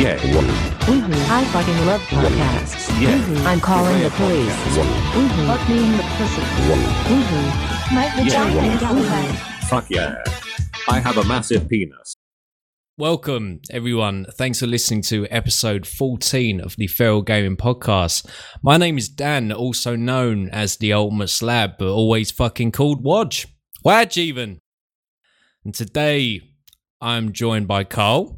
Yeah. I fucking love podcasts. Yeah. I'm calling the police. Fuck me in the pussy. My vagina is outside. Fuck yeah. I have a massive penis. Welcome, everyone. Thanks for listening to episode 14 of the Feral Gaming Podcast. My name is Dan, also known as the Ultimate Slab, but always fucking called Wodge. Wadge, even. And today, I'm joined by Carl.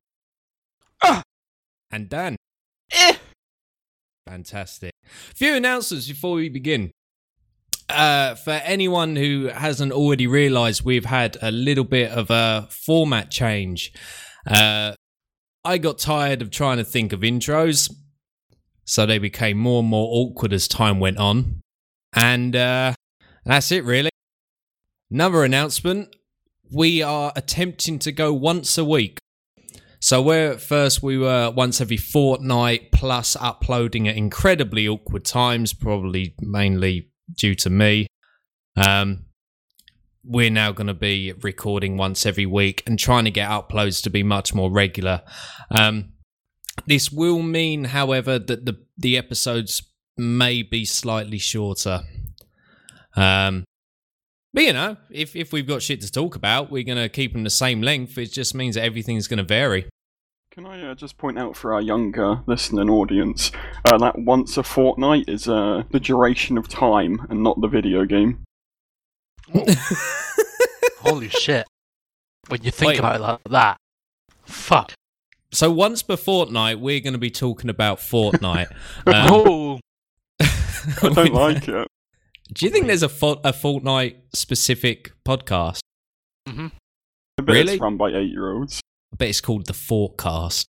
And Dan. Fantastic. Few announcements before we begin. For anyone who hasn't already realised, we've had a little bit of a format change. I got tired of trying to think of intros, so they became more and more awkward as time went on. And that's it, really. Another announcement, we are attempting to go once a week. So where at first we were once every fortnight, plus uploading at incredibly awkward times, probably mainly due to me, we're now going to be recording once every week and trying to get uploads to be much more regular. This will mean, however, that the episodes may be slightly shorter. But, you know, if we've got shit to talk about, we're going to keep them the same length. It just means that everything's going to vary. Can I just point out for our younger listening audience, that once a fortnight is the duration of time and not the video game. Holy shit. When you think about it like that. Fuck. So once per fortnight, we're going to be talking about Fortnite. Oh! I don't like it. Do you think there's a Fortnite-specific podcast? Mm-hmm. I bet Really? it's run by 8-year-olds. I bet it's called the Fortcast.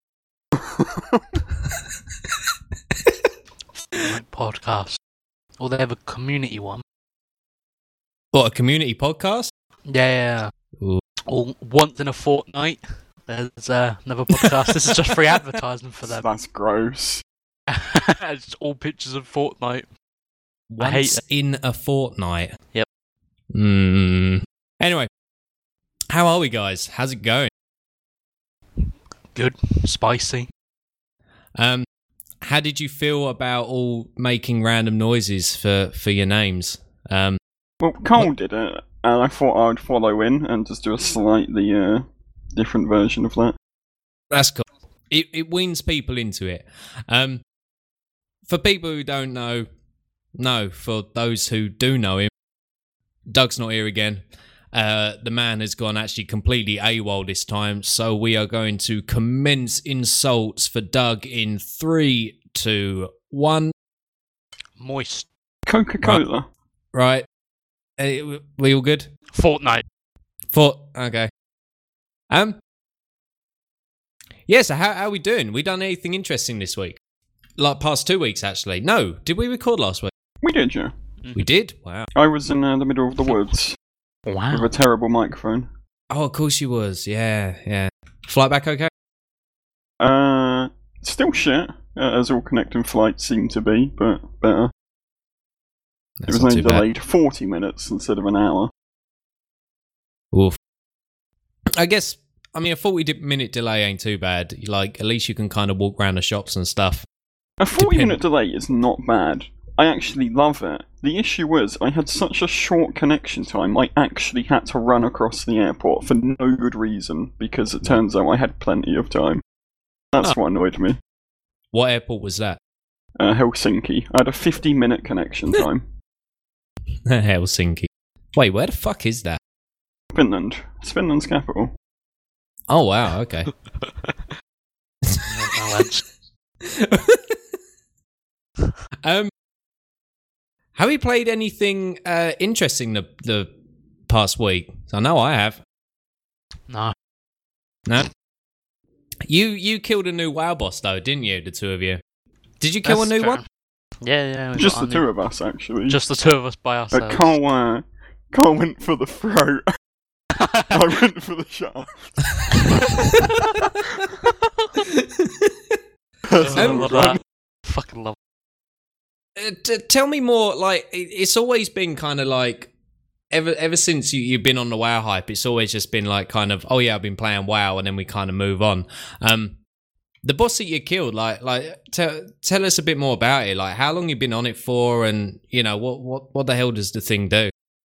Podcast. Or they have a community one. What, a community podcast? Yeah. Ooh. Or once in a fortnight, there's another podcast. This is just free advertising for them. That's gross. It's all pictures of Fortnite. I hate Once it. in a fortnight. Yep. Anyway, how are we, guys? How's it going? Good. Spicy. How did you feel about all making random noises for your names? Well, Cole did it, and I thought I'd follow in and just do a slightly different version of that. That's cool. It weans people into it. For people who don't know, no. For those who do know him, Doug's not here again. The man has gone actually completely AWOL this time, so we are going to commence insults for Doug in 3, 2, 1. Moist. Coca-Cola. Right. We all good? Fortnite. Okay. Yeah, so how are we doing? We done anything interesting this week? Like past 2 weeks, actually. No, did we record last week? We did, yeah. We did? Wow. I was in the middle of the woods Wow. with a terrible microphone. Oh, of course you was. Yeah. Flight back okay? Still shit, as all connecting flights seem to be, but better. It was only delayed 40 minutes instead of an hour. Oof. I guess, I mean, a 40-minute delay ain't too bad. Like, at least you can kind of walk around the shops and stuff. A 40-minute delay is not bad. I actually love it. The issue was, I had such a short connection time, I actually had to run across the airport for no good reason, because it turns out I had plenty of time. That's what annoyed me. What airport was that? Helsinki. I had a 50-minute connection time. Helsinki. Wait, where the fuck is that? Finland. It's Finland's capital. Oh, wow, okay. Have you played anything interesting the past week? I know I have. No. No? You killed a new WoW boss, though, didn't you, the two of you? Did you kill That's a new fair. one? Yeah. we Just got the a new- two of us, actually. Just the two of us by ourselves. Carl went for the throat. I went for the shaft. I love that. Fucking love Tell me more, like, it's always been kind of like, ever since you've been on the WoW hype, it's always just been like kind of, oh yeah, I've been playing WoW, and then we kind of move on. the boss that you killed, tell us a bit more about it. Like, how long you been on it for, and what the hell does the thing do?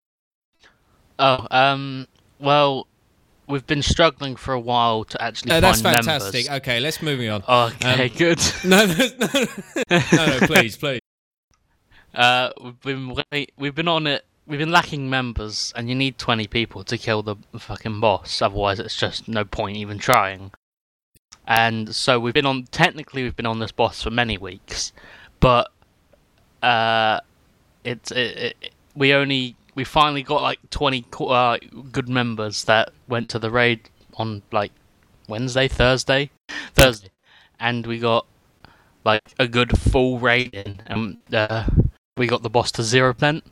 Oh, well, we've been struggling for a while to actually find that's members. fantastic. Okay, let's move on. Okay, good. No, please. We've been on it. We've been lacking members, and you need 20 people to kill the fucking boss. Otherwise, it's just no point even trying. And so we've been on this boss for many weeks, but we finally got like 20 good members that went to the raid on like Thursday, and we got like a good full raid in, and we got the boss to 0%.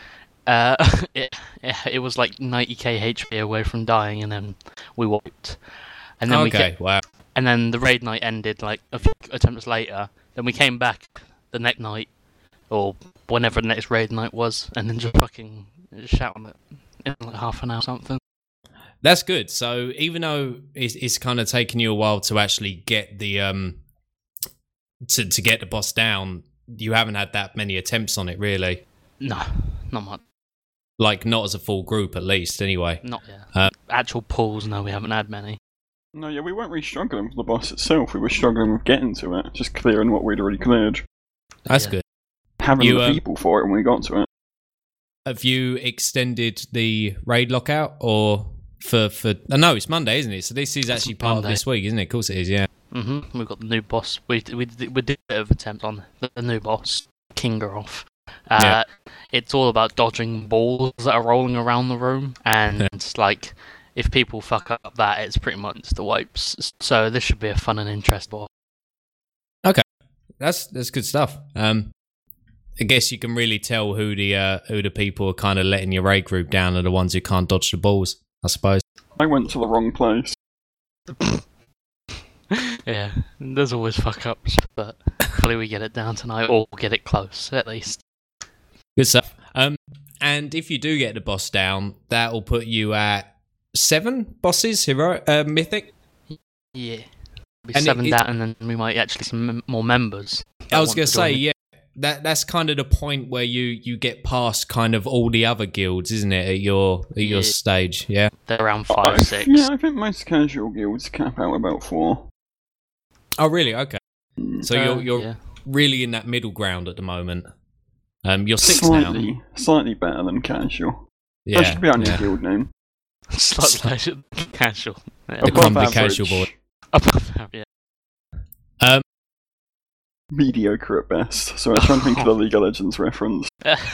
It was like 90k HP away from dying, and then we wiped. And then wow. And then the raid night ended like a few attempts later. Then we came back the next night, or whenever the next raid night was, and then just fucking shout on it in like half an hour or something. That's good. So even though it's kind of taken you a while to actually get the to get the boss down, you haven't had that many attempts on it, really. No, not much. Like, not as a full group, at least, anyway. Not yet. Actual pulls, no, we haven't had many. No, yeah, we weren't really struggling with the boss itself. We were struggling with getting to it, just clearing what we'd already cleared. That's good. Having the people for it when we got to it. Have you extended the raid lockout, or for? No, it's Monday, isn't it? So this is actually part of this week, isn't it? Of course it is. Yeah. Mm-hmm. We've got the new boss. We did a bit of attempt on the new boss, Kingeroth. It's all about dodging balls that are rolling around the room, and like, if people fuck up that, it's pretty much the wipes. So this should be a fun and interesting boss. Okay, that's good stuff. I guess you can really tell who the people are kind of letting your raid group down are the ones who can't dodge the balls, I suppose. I went to the wrong place. Yeah, there's always fuck ups, but hopefully we get it down tonight, or get it close at least. Good stuff. And if you do get the boss down, that will put you at 7 bosses, mythic. Yeah, be 7 down, and then we might actually some more members. I was going to say, yeah, that's kind of the point where you get past kind of all the other guilds, isn't it? At your stage, yeah. They're around 5, 6. Yeah, I think most casual guilds cap out about 4. Oh, really? Okay. So you're really in that middle ground at the moment. You're 6 now. Slightly better than casual. Yeah, that should be our new guild name. Slightly casual. Yeah. The crumbly casual board. Above average, yeah. Mediocre at best. So I was trying to think of the League of Legends reference.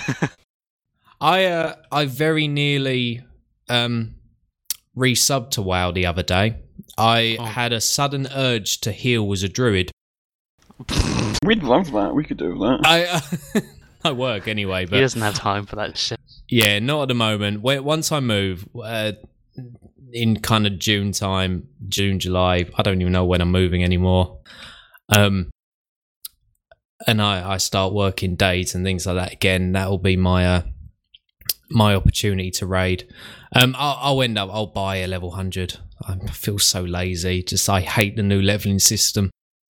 I very nearly resubbed to WoW the other day. I had a sudden urge to heal as a druid. We'd love that. We could do that. I work anyway, but he doesn't have time for that shit. Yeah, not at the moment. Once I move, in kind of June time, June, July, I don't even know when I'm moving anymore. And I start working days and things like that again. That will be my my opportunity to raid. I'll buy a level 100. I feel so lazy. I hate the new leveling system.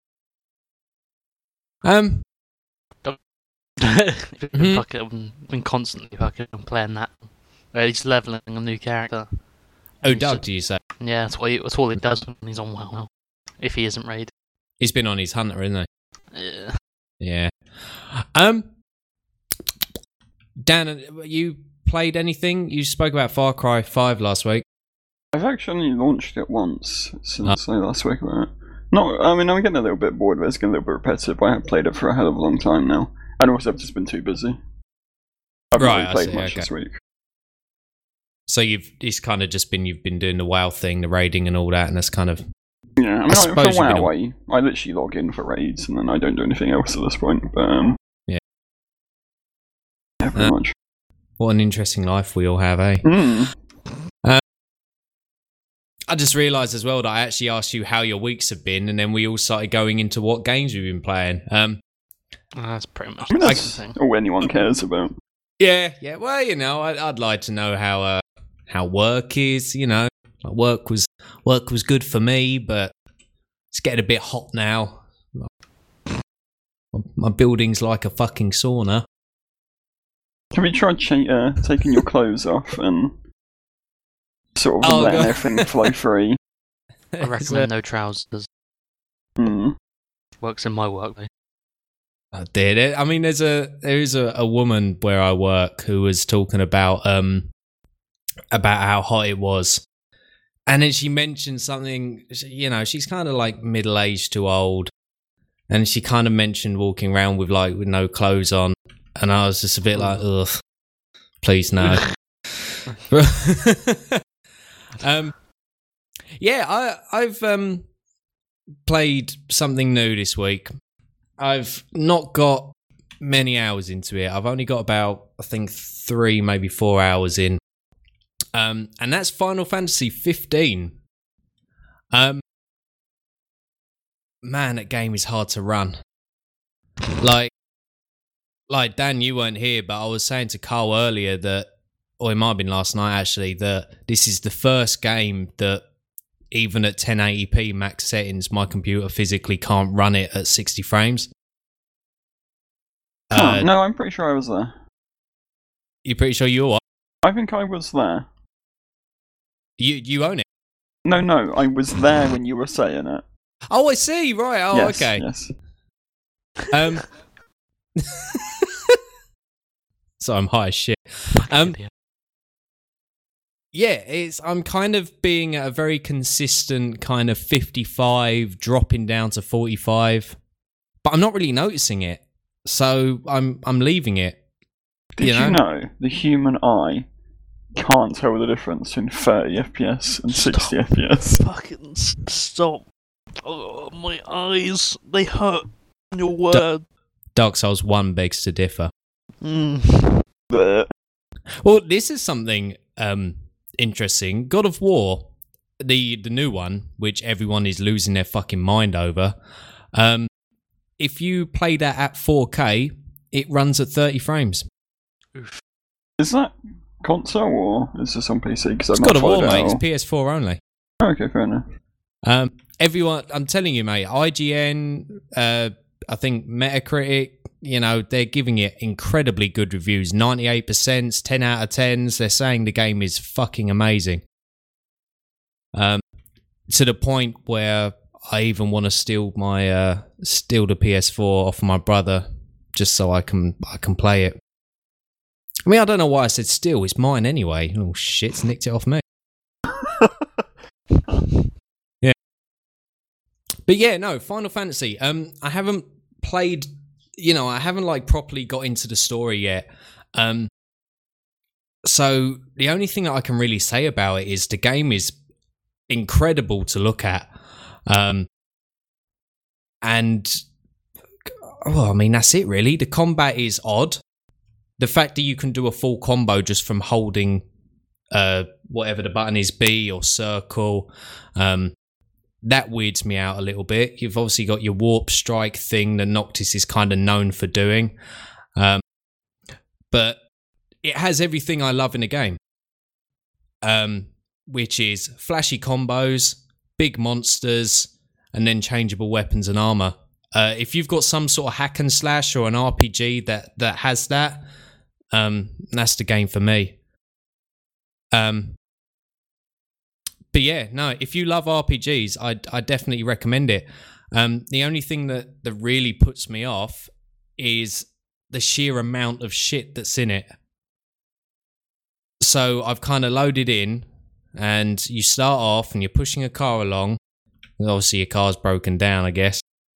Been constantly fucking playing that. He's leveling a new character. Oh, Doug, do you say? Yeah, that's all he does when he's on WoW. If he isn't raided. He's been on his hunter, isn't he? Yeah. Yeah. Dan, you played anything? You spoke about Far Cry 5 last week. I've actually launched it once since I last spoke about it. I'm getting a little bit bored of it. It's getting a little bit repetitive, but I haven't played it for a hell of a long time now. And also, I've just been too busy. I haven't really played much this week. So it's kind of just been, you've been doing the WoW thing, the raiding and all that, and that's kind of... Yeah, for WoW, I literally log in for raids, and then I don't do anything else at this point, but... Yeah, pretty much. What an interesting life we all have, eh? I just realised as well that I actually asked you how your weeks have been, and then we all started going into what games we've been playing. That's pretty much that's all anyone cares about. Yeah. Well, I'd like to know how work is. Work was good for me, but It's getting a bit hot now. My building's like a fucking sauna. Have you tried taking your clothes off and sort of letting everything flow free? I recommend no trousers. Works in my work though. I did it. I mean, there is a woman where I work who was talking about how hot it was, and then she mentioned something. You know, she's kind of like middle aged to old, and she kind of mentioned walking around with no clothes on, and I was just a bit like, ugh, please no. Yeah, I've played something new this week. I've not got many hours into it. I've only got about, I think, 3, maybe 4 hours in. And that's Final Fantasy 15. Man, that game is hard to run. Like Dan, you weren't here, but I was saying to Carl earlier that, or it might have been last night actually, that this is the first game that even at 1080p max settings, my computer physically can't run it at 60 frames. No, I'm pretty sure I was there. You're pretty sure you are? I think I was there. You own it? No, I was there when you were saying it. Oh, I see. Right. Oh, yes, okay. Yes. So I'm high as shit. Yeah, I'm kind of being at a very consistent kind of 55, dropping down to 45, but I'm not really noticing it. So I'm leaving it. Did you know the human eye can't tell the difference between 30 FPS and 60 FPS? Fucking stop. Oh, my eyes, they hurt. Your word. Dark Souls 1 begs to differ. Blech. Well, this is something interesting. God of War, the new one, which everyone is losing their fucking mind over. If you play that at 4K, it runs at 30 frames. Is that console or is this on PC? It's God of War, mate. It's PS4 only. Oh, okay, fair enough. Everyone, I'm telling you, mate, IGN, I think Metacritic, you know, they're giving it incredibly good reviews. 98%, 10 out of 10s. They're saying the game is fucking amazing. To the point where I even want to steal the PS4 off my brother just so I can play it. I mean, I don't know why I said steal. It's mine anyway. Oh, shit's nicked it off me. Yeah. But yeah, no, Final Fantasy. I haven't played, I haven't like properly got into the story yet. So the only thing that I can really say about it is the game is incredible to look at. And well, I mean, that's it really. The combat is odd. The fact that you can do a full combo just from holding whatever the button is, B or circle, that weirds me out a little bit. You've obviously got your warp strike thing that Noctis is kind of known for doing. But it has everything I love in a game. Which is flashy combos, big monsters, and then changeable weapons and armor. If you've got some sort of hack and slash or an RPG that has that, that's the game for me. But yeah, no, if you love RPGs, I definitely recommend it. The only thing that really puts me off is the sheer amount of shit that's in it. So I've kind of loaded in, and you start off and you're pushing a car along. Obviously your car's broken down, I guess.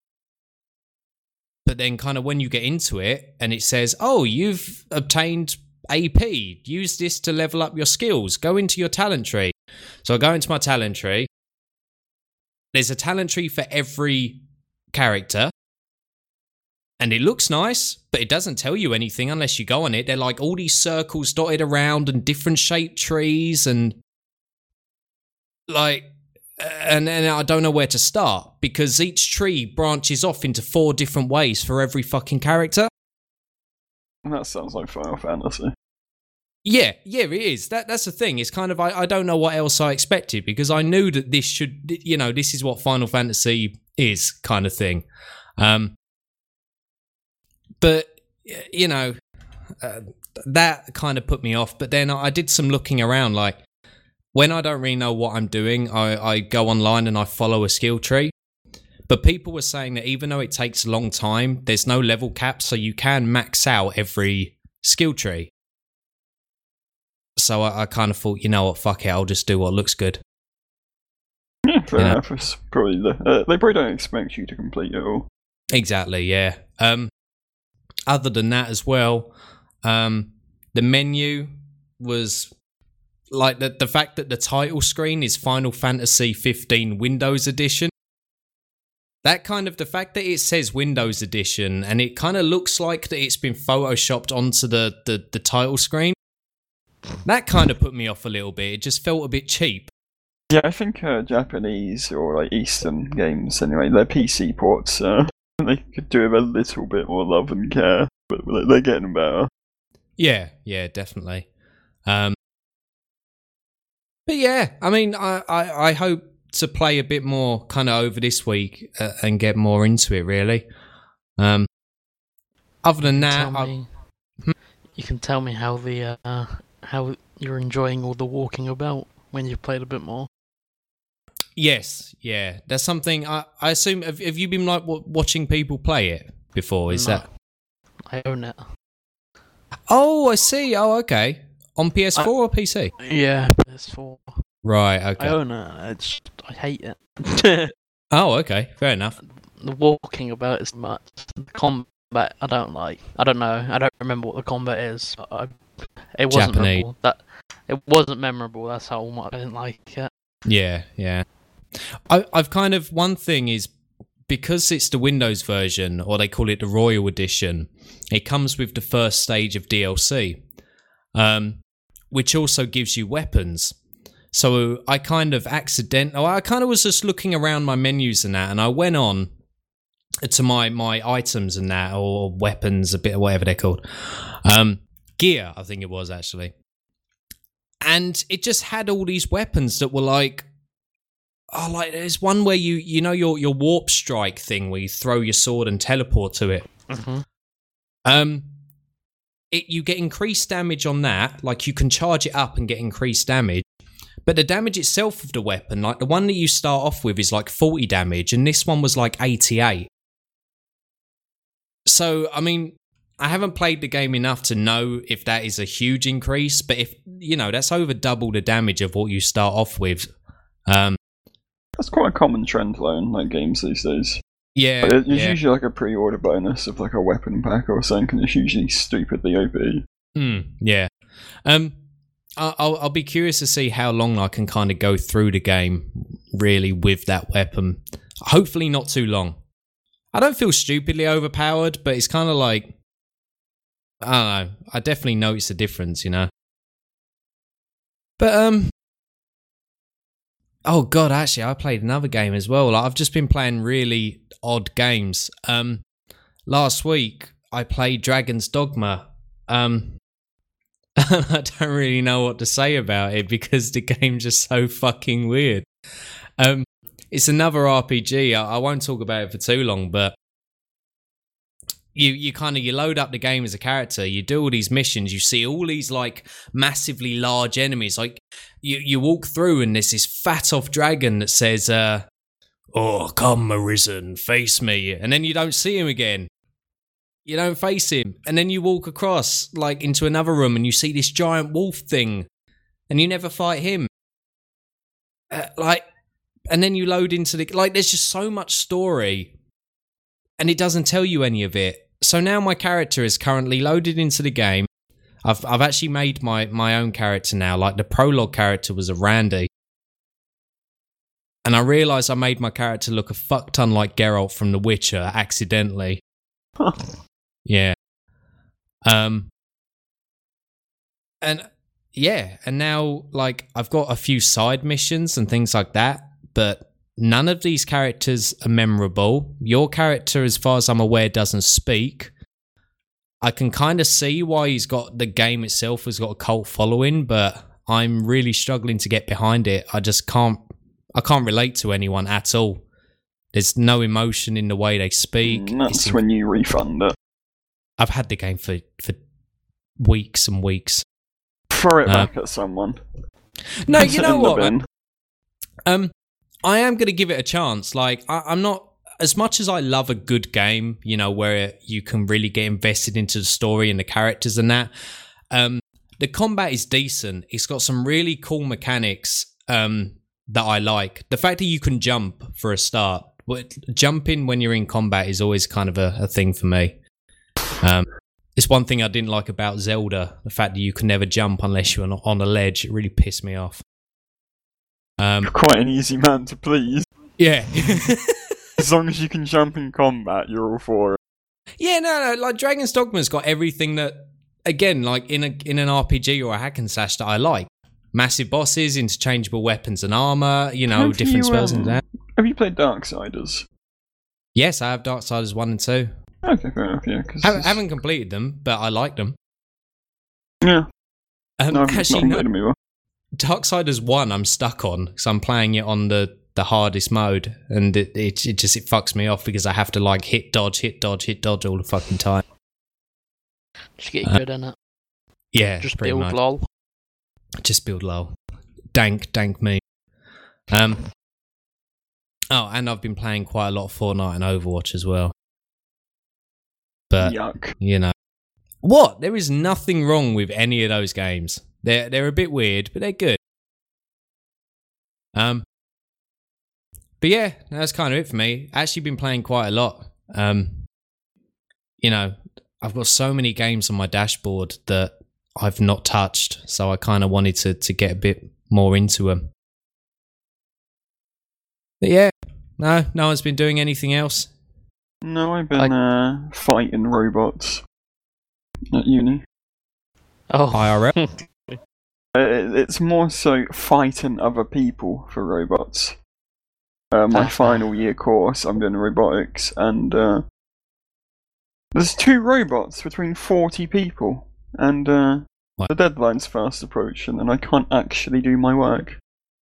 But then kind of when you get into it and it says, oh, you've obtained AP. Use this to level up your skills. Go into your talent tree. So I go into my talent tree. There's a talent tree for every character. And it looks nice, but it doesn't tell you anything unless you go on it. They're like all these circles dotted around and different shaped trees and like... And I don't know where to start because each tree branches off into 4 different ways for every fucking character. That sounds like Final Fantasy. Yeah, it is. That's the thing. It's kind of, I don't know what else I expected because I knew that this should, this is what Final Fantasy is, kind of thing. But you know, that kind of put me off. But then I did some looking around. Like when I don't really know what I'm doing, I go online and I follow a skill tree. But people were saying that even though it takes a long time, there's no level cap, so you can max out every skill tree. So I kind of thought, you know what, fuck it, I'll just do what looks good. Yeah, fair enough. It's probably they probably don't expect you to complete it all. Exactly, yeah. Other than that as well, the menu was like the fact that the title screen is Final Fantasy 15 Windows Edition. That kind of, the fact that it says Windows Edition and it kind of looks like that it's been photoshopped onto the title screen, that kind of put me off a little bit. It just felt a bit cheap. Yeah, I think Japanese or like Eastern games anyway, their PC ports, they could do with a little bit more love and care, but they're getting better. Yeah, definitely. But yeah, I mean, I hope to play a bit more kind of over this week and get more into it, really. Other than that, you can tell me how the how you're enjoying all the walking about when you've played a bit more. Yes, yeah, that's something I assume. Have you been like watching people play it before? Is that? I own it. Oh, I see. Oh, okay. On PS4 or PC? Yeah, PS4. Right. Okay. I own it. I hate it. Oh, okay. Fair enough. The walking about is much. The combat I don't like. I don't know. I don't remember what the combat is. It wasn't Japanese. memorable. It wasn't memorable. That's how much I didn't like it. Yeah. I've kind of, one thing is, because it's the Windows version, or they call it the Royal Edition, it comes with the first stage of DLC, which also gives you weapons. So I kind of was just looking around my menus and that, and I went on to my items and that, or weapons, a bit of whatever they're called. Gear, I think it was, actually. And it just had all these weapons that were like there's one where you know your warp strike thing where you throw your sword and teleport to it. Mm-hmm. You get increased damage on that, like you can charge it up and get increased damage. But the damage itself of the weapon, like the one that you start off with is like 40 damage, and this one was like 88. So, I mean, I haven't played the game enough to know if that is a huge increase, but if, you know, that's over double the damage of what you start off with. That's quite a common trend though in like games these days. Yeah. There's usually like a pre-order bonus of like a weapon pack or something, and it's usually stupidly OP. Yeah. I'll be curious to see how long I can kind of go through the game really with that weapon. Hopefully not too long. I don't feel stupidly overpowered, but it's kind of like, I don't know. I definitely notice a difference, you know. But oh god, actually, I played another game as well. Like, I've just been playing really odd games. Last week I played Dragon's Dogma. I don't really know what to say about it because the game's just so fucking weird. It's another RPG. I won't talk about it for too long, but you load up the game as a character, you do all these missions, you see all these like massively large enemies. Like you walk through and there's this fat off dragon that says, "Oh, come, Arisen, face me," and then you don't see him again. You don't face him. And then you walk across, like, into another room and you see this giant wolf thing. And you never fight him. And then you load into the... Like, there's just so much story. And it doesn't tell you any of it. So now my character is currently loaded into the game. I've actually made my own character now. Like, the prologue character was a Randy. And I realised I made my character look a fuck ton like Geralt from The Witcher, accidentally. Yeah. And now, like, I've got a few side missions and things like that, but none of these characters are memorable. Your character, as far as I'm aware, doesn't speak. I can kind of see why the game itself has got a cult following, but I'm really struggling to get behind it. I can't relate to anyone at all. There's no emotion in the way they speak. And that's when you refund it. I've had the game for weeks and weeks. Throw it back at someone. No, Put you it know in the what? bin. I am going to give it a chance. Like, I'm not, as much as I love a good game, you know, where you can really get invested into the story and the characters and that. The combat is decent. It's got some really cool mechanics that I like. The fact that you can jump for a start. Jumping when you're in combat is always kind of a thing for me. It's one thing I didn't like about Zelda. The fact that you can never jump unless you're on a ledge. It really pissed me off. You're quite an easy man to please. Yeah. As long as you can jump in combat, you're all for it. Yeah, no, like Dragon's Dogma's got everything that, again, like in an RPG or a hack and slash that I like. Massive bosses, interchangeable weapons and armor, you know, different spells and that. Have you played Darksiders? Yes, I have Darksiders 1 and 2. Okay, fair enough, yeah. Haven't completed them, but I like them. Yeah. No, I've actually, not played them either. Darksiders 1 I'm stuck on, because I'm playing it on the hardest mode, and it fucks me off because I have to like hit dodge all the fucking time. Just get good in it. Yeah, Just pretty build much. lol. Just build lol. Dank me. Oh, and I've been playing quite a lot of Fortnite and Overwatch as well. But Yuck. you know what? There is nothing wrong with any of those games. They're a bit weird, but they're good. But yeah, that's kind of it for me. Actually been playing quite a lot. You know, I've got so many games on my dashboard that I've not touched, so I kind of wanted to get a bit more into them. But yeah, no one's been doing anything else. No, I've been fighting robots at uni. Oh, IRL. It's more so fighting other people for robots. My final year course, I'm doing robotics, and there's 2 robots between 40 people, and the deadline's fast approaching, and I can't actually do my work.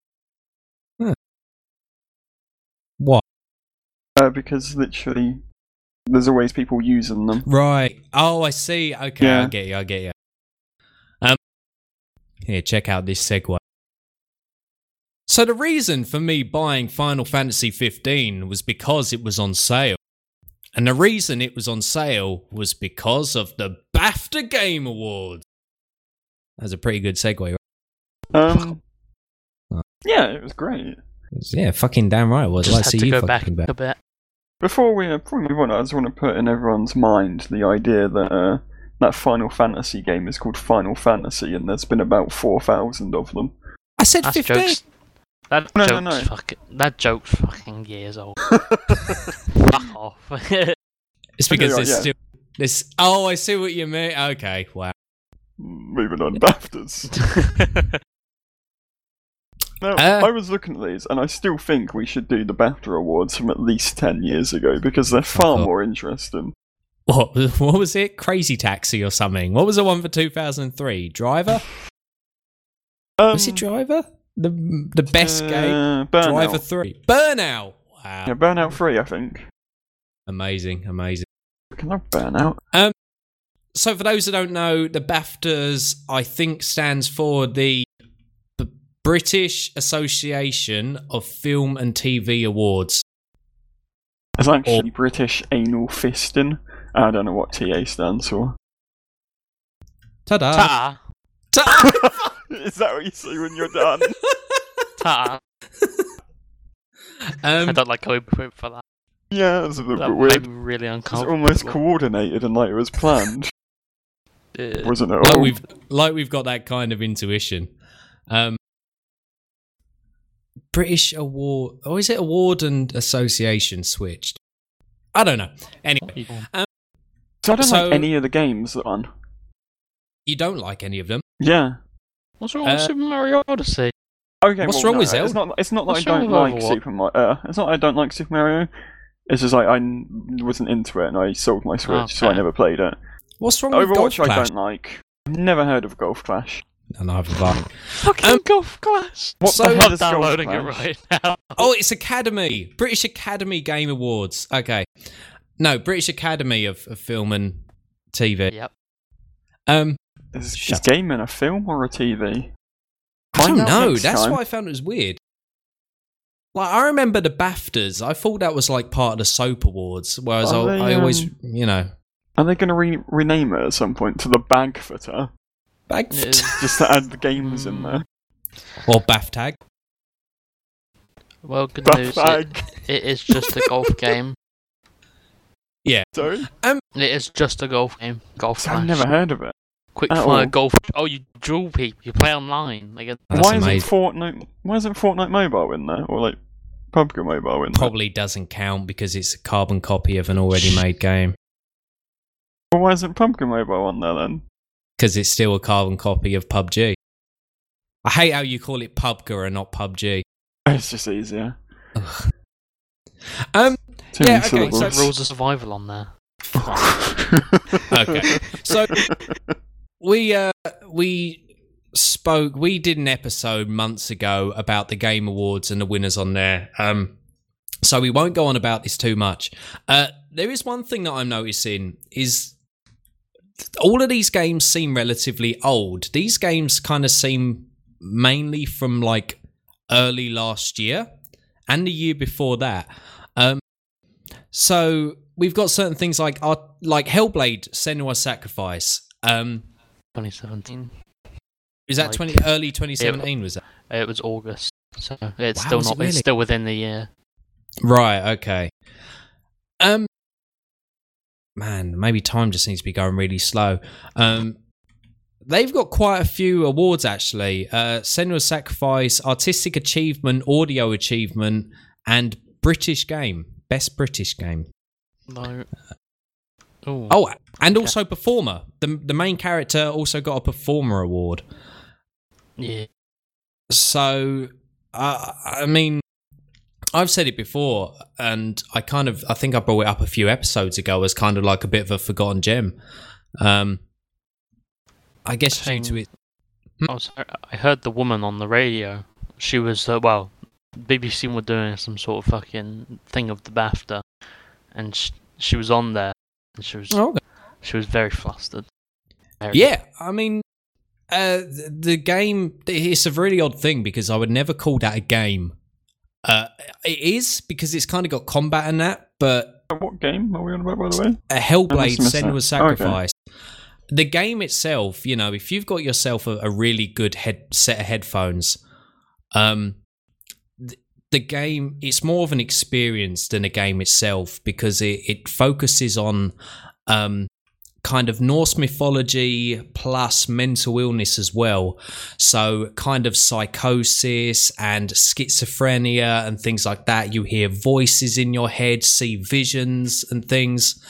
What? Because literally, there's always people using them. Right. Oh, I see. Okay, Yeah. I get you. Here, check out this segue. So the reason for me buying Final Fantasy 15 was because it was on sale. And the reason it was on sale was because of the BAFTA Game Awards. That's a pretty good segue, right? Yeah, it was great. Yeah, fucking damn right it was. just I had see to you go fucking back back. a bit. Before we move on, I just want to put in everyone's mind the idea that that Final Fantasy game is called Final Fantasy, and there's been about 4,000 of them. I said That's 15. jokes. That joke's fucking years old. Fuck off. It's because Okay, there's still this. Oh, I see what you mean. Okay, wow. Moving on, BAFTAs. No, I was looking at these, and I still think we should do the BAFTA awards from at least 10 years ago, because they're far more interesting. What was it? Crazy Taxi or something? What was the one for 2003? Driver? Was it Driver? The best game? Burnout. Driver 3. Burnout! Wow. Yeah, Burnout 3, I think. Amazing. I can love Burnout. So for those that don't know, the BAFTAs, I think, stands for the British Association of Film and TV Awards. It's actually British Anal Fisting. I don't know what TA stands for. Ta-da! Ta. Ta-da! Is that what you say when you're done? Ta. I don't like going for that. Yeah, that's a bit That made weird. me really It's uncomfortable. almost coordinated and like it was planned, wasn't it? Like we've got that kind of intuition. British Award, or is it Award and Association switched? I don't know. Anyway, So I don't So- like any of the games that on. you don't like any of them. Yeah. What's wrong with Super Mario Odyssey? Okay. What's well, wrong with no, Zelda? It's not that What's I don't wrong with like Overwatch? Super Mario. It's not that I don't like Super Mario. It's just like I wasn't into it and I sold my Switch, so I Okay. never played it. What's wrong with Golf Overwatch I Clash? don't like. Never heard of Golf Clash. neither have I. Fucking Golf Clash. What So- the hell I'm is Golf downloading it Clash? right now. Oh, it's Academy. British Academy Game Awards. Okay. No, British Academy of Film and TV. Yep. Is Shut gaming a film or a TV? I don't Find out know. next That's time. why I found it was weird. Like, I remember the BAFTAs. I thought that was like part of the Soap Awards, whereas Are I they, always, you know, Are they going to rename it at some point to the Bagfooter? bag Just to add the games in there. or BAFTAG. Well, good news. Bag. It is just a golf game. Sorry? It is just a golf game. Golf I've Clash. never heard of it. Quick at fire all. golf. Oh, you duel people. You play online. Like, That's Why amazing. isn't Fortnite Mobile in there? Or like PUBG Mobile in there? Probably doesn't count because it's a carbon copy of an already made game. Well, why isn't PUBG Mobile on there then? Because it's still a carbon copy of PUBG. I hate how you call it PUBG and not PUBG. It's just easier. Um. Too Yeah, many okay, so- syllables. rules of survival on there. Okay. So we spoke. We did an episode months ago about the Game Awards and the winners on there. So we won't go on about this too much. There is one thing that I'm noticing is all of these games seem relatively old. These games kind of seem mainly from like early last year and the year before that. So we've got certain things like Hellblade: Senua's Sacrifice. 2017. Is that Like- early 2017? Was that It was August, so it's Wow, still is it not. really? It's still within the year. right? Okay. Man, maybe time just needs to be going really slow. They've got quite a few awards actually. Senua's Sacrifice, Artistic Achievement, Audio Achievement, and British Game, Best British Game. No. Ooh. Oh, and also Performer. The main character also got a Performer award. Yeah. So, I mean, I've said it before, and I think I brought it up a few episodes ago as kind of like a bit of a forgotten gem. I guess due to it. Oh, sorry. I heard the woman on the radio. She was BBC were doing some sort of fucking thing of the BAFTA, and she was on there, and she was very flustered. Yeah, I mean, the game, it's a really odd thing because I would never call that a game. It is because it's kind of got combat in that, but What game are we on about, by the way? a Hellblade: I must have missed Senua's that. Okay. Sacrifice. The game itself, you know, if you've got yourself a really good set of headphones, the game, it's more of an experience than a game itself because it focuses on kind of Norse mythology plus mental illness as well. So kind of psychosis and schizophrenia and things like that. You hear voices in your head, see visions and things.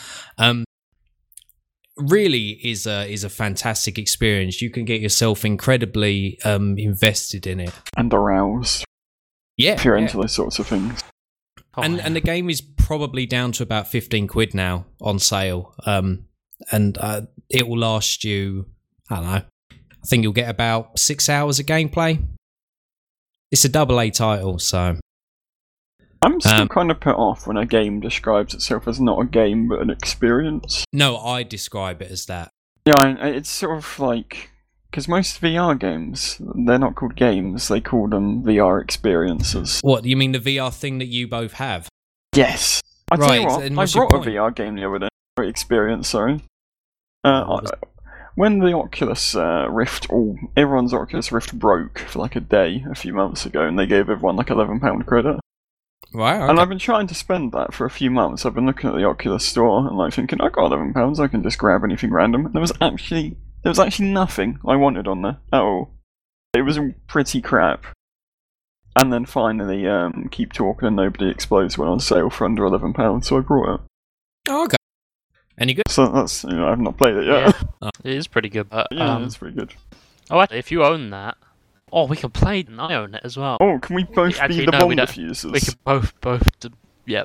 Really is a fantastic experience. You can get yourself incredibly invested in it. And aroused, Yeah, if you're yeah. into those sorts of things. Oh, And the game is probably down to about 15 quid now on sale. And it will last you, I don't know, I think you'll get about 6 hours of gameplay. It's a AA title, so I'm still kind of put off when a game describes itself as not a game but an experience. no, I describe it as that. Yeah, it's sort of like... Because most VR games, they're not called games, they call them VR experiences. What, you mean the VR thing that you both have? Yes! I tell Right, you what, and I what's your brought a point? VR game the other day. Experience, sorry. What was- When the Oculus Rift, everyone's Oculus Rift broke for like a day a few months ago, and they gave everyone like £11 credit. Right, okay. And I've been trying to spend that for a few months. I've been looking at the Oculus store and like thinking, I got £11, I can just grab anything random. And there was actually nothing I wanted on there at all. It was pretty crap. And then finally, Keep Talking and Nobody Explodes went on sale for under £11, so I brought it. Oh, okay. Any good? So that's, I've not played it yet. Yeah. It is pretty good, but Yeah, it's pretty good. actually, if you own that, we can play it, and I own it as well. Oh, can we both Actually, be the no, bomb we don't. diffusers? We can yep.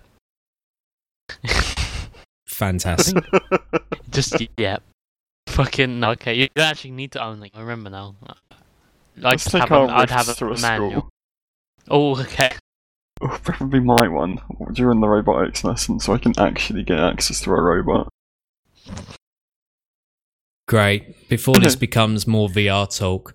Fantastic. Just yep. Fucking okay. You actually need to own it. I remember now. Let's take our I'd have rifts to a manual. school. Oh, okay. Oh, preferably my one during the robotics lesson, so I can actually get access to a robot. Great. Before this becomes more VR talk,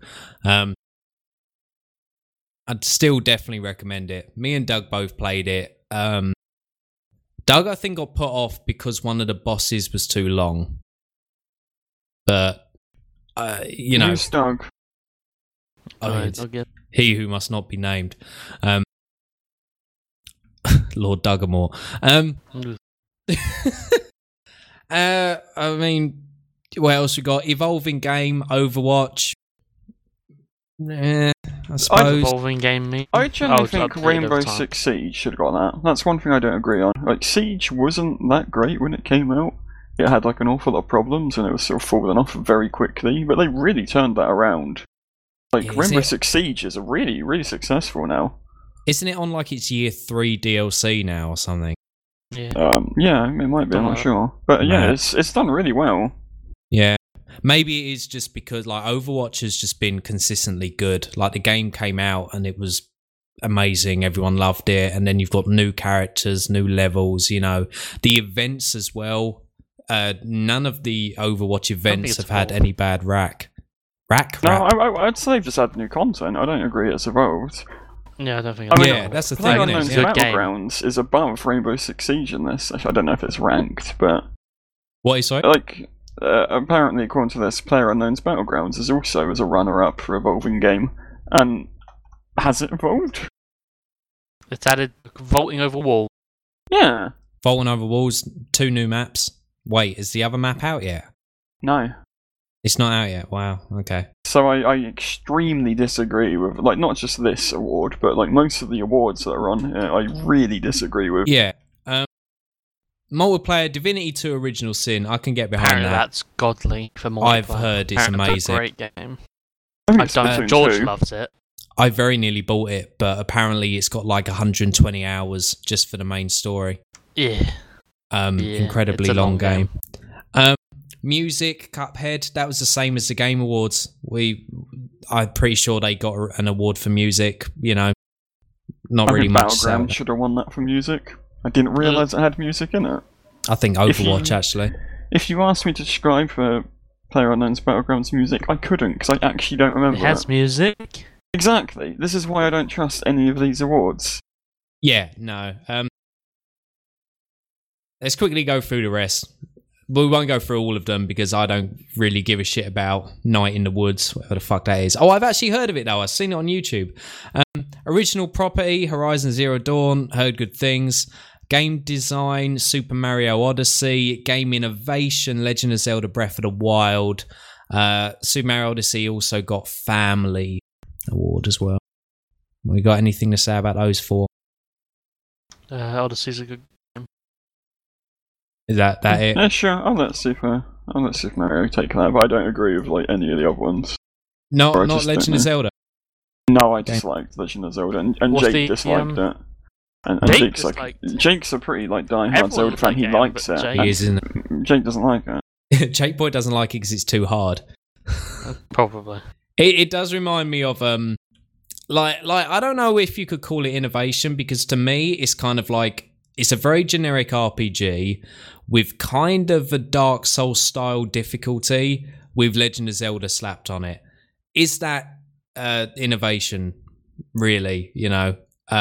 I'd still definitely recommend it. Me and Doug both played it. Doug, I think, got put off because one of the bosses was too long. But, you know, Who's Doug? it's I'll get. he who must not be named. Lord Duggamore. I mean, what else we got? Evolving game, Overwatch. I suppose. Evolving game me. I generally Oh, think update Rainbow over time. Six Siege should have got that. That's one thing I don't agree on. Like, Siege wasn't that great when it came out. It had like an awful lot of problems and it was sort of falling off very quickly, but they really turned that around. Like, Yeah, is Rainbow it- Six Siege is really, really successful now. Isn't it on like its year 3 DLC now or something? Yeah. Yeah, it might be, I'm not sure. But yeah, Nah. it's done really well. Yeah. Maybe it is just because like Overwatch has just been consistently good. Like the game came out and it was amazing. Everyone loved it. And then you've got new characters, new levels, you know. The events as well. None of the Overwatch events it's have had evolved. any bad rack. Rack? No, I'd say they've just had new content. I don't agree it's evolved. Yeah, I don't think. I mean, Yeah, that's the thing, isn't PlayerUnknown's it? Good game. Battlegrounds is above Rainbow Six Siege in this. I don't know if it's ranked, but What is it? like apparently, according to this, PlayerUnknown's Battlegrounds is also as a runner-up for evolving game, and has it evolved? It's added vaulting over wall. Yeah. Vaulting over walls, 2 new maps. Wait, is the other map out yet? No. It's not out yet. Wow. Okay. So I extremely disagree with, like, not just this award, but like most of the awards that are on here, I really disagree with. Yeah. Multiplayer Divinity 2 Original Sin. I can get behind Apparently, that. that's godly for multiplayer. I've heard it's Apparently it's a amazing. great game. I think I've it's done. Splatoon George 2. loves it. I very nearly bought it, but apparently it's got like 120 hours just for the main story. Yeah. Yeah, Incredibly it's a long long game. Music, Cuphead, that was the same as the Game Awards. I'm pretty sure they got an award for music, you know. Not I really think much. So. Battleground should have won that for music. I didn't realise it had music in it. I think If you- Overwatch, actually. If you asked me to describe PlayerUnknown's Battlegrounds music, I couldn't, because I actually don't remember It has it. music. Exactly. This is why I don't trust any of these awards. Yeah, no. Let's quickly go through the rest. We won't go through all of them because I don't really give a shit about Night in the Woods, whatever the fuck that is. Oh, I've actually heard of it though. I've seen it on YouTube. Original property, Horizon Zero Dawn, heard good things. Game design, Super Mario Odyssey. Game innovation, Legend of Zelda Breath of the Wild. Super Mario Odyssey also got Family Award as well. We got anything to say about those 4? Odyssey's a good. Is that it? Yeah, sure. I'll let Super Mario take that, but I don't agree with like any of the other ones. No, Or I not just don't Legend of know. Zelda. No, I Okay. disliked Legend of Zelda, and What's Jake the, disliked it. And Jake Jake's like, disliked it. Jake's a pretty like diehard Everyone Zelda fan. liked He it, likes but it. Jake- He and is, isn't it? Jake doesn't like it. Jake Boy doesn't like it because it's too hard. Probably. It does remind me of like I don't know if you could call it innovation, because to me it's kind of like it's a very generic RPG with kind of a Dark Souls style difficulty with Legend of Zelda slapped on it. Is that innovation really? You know.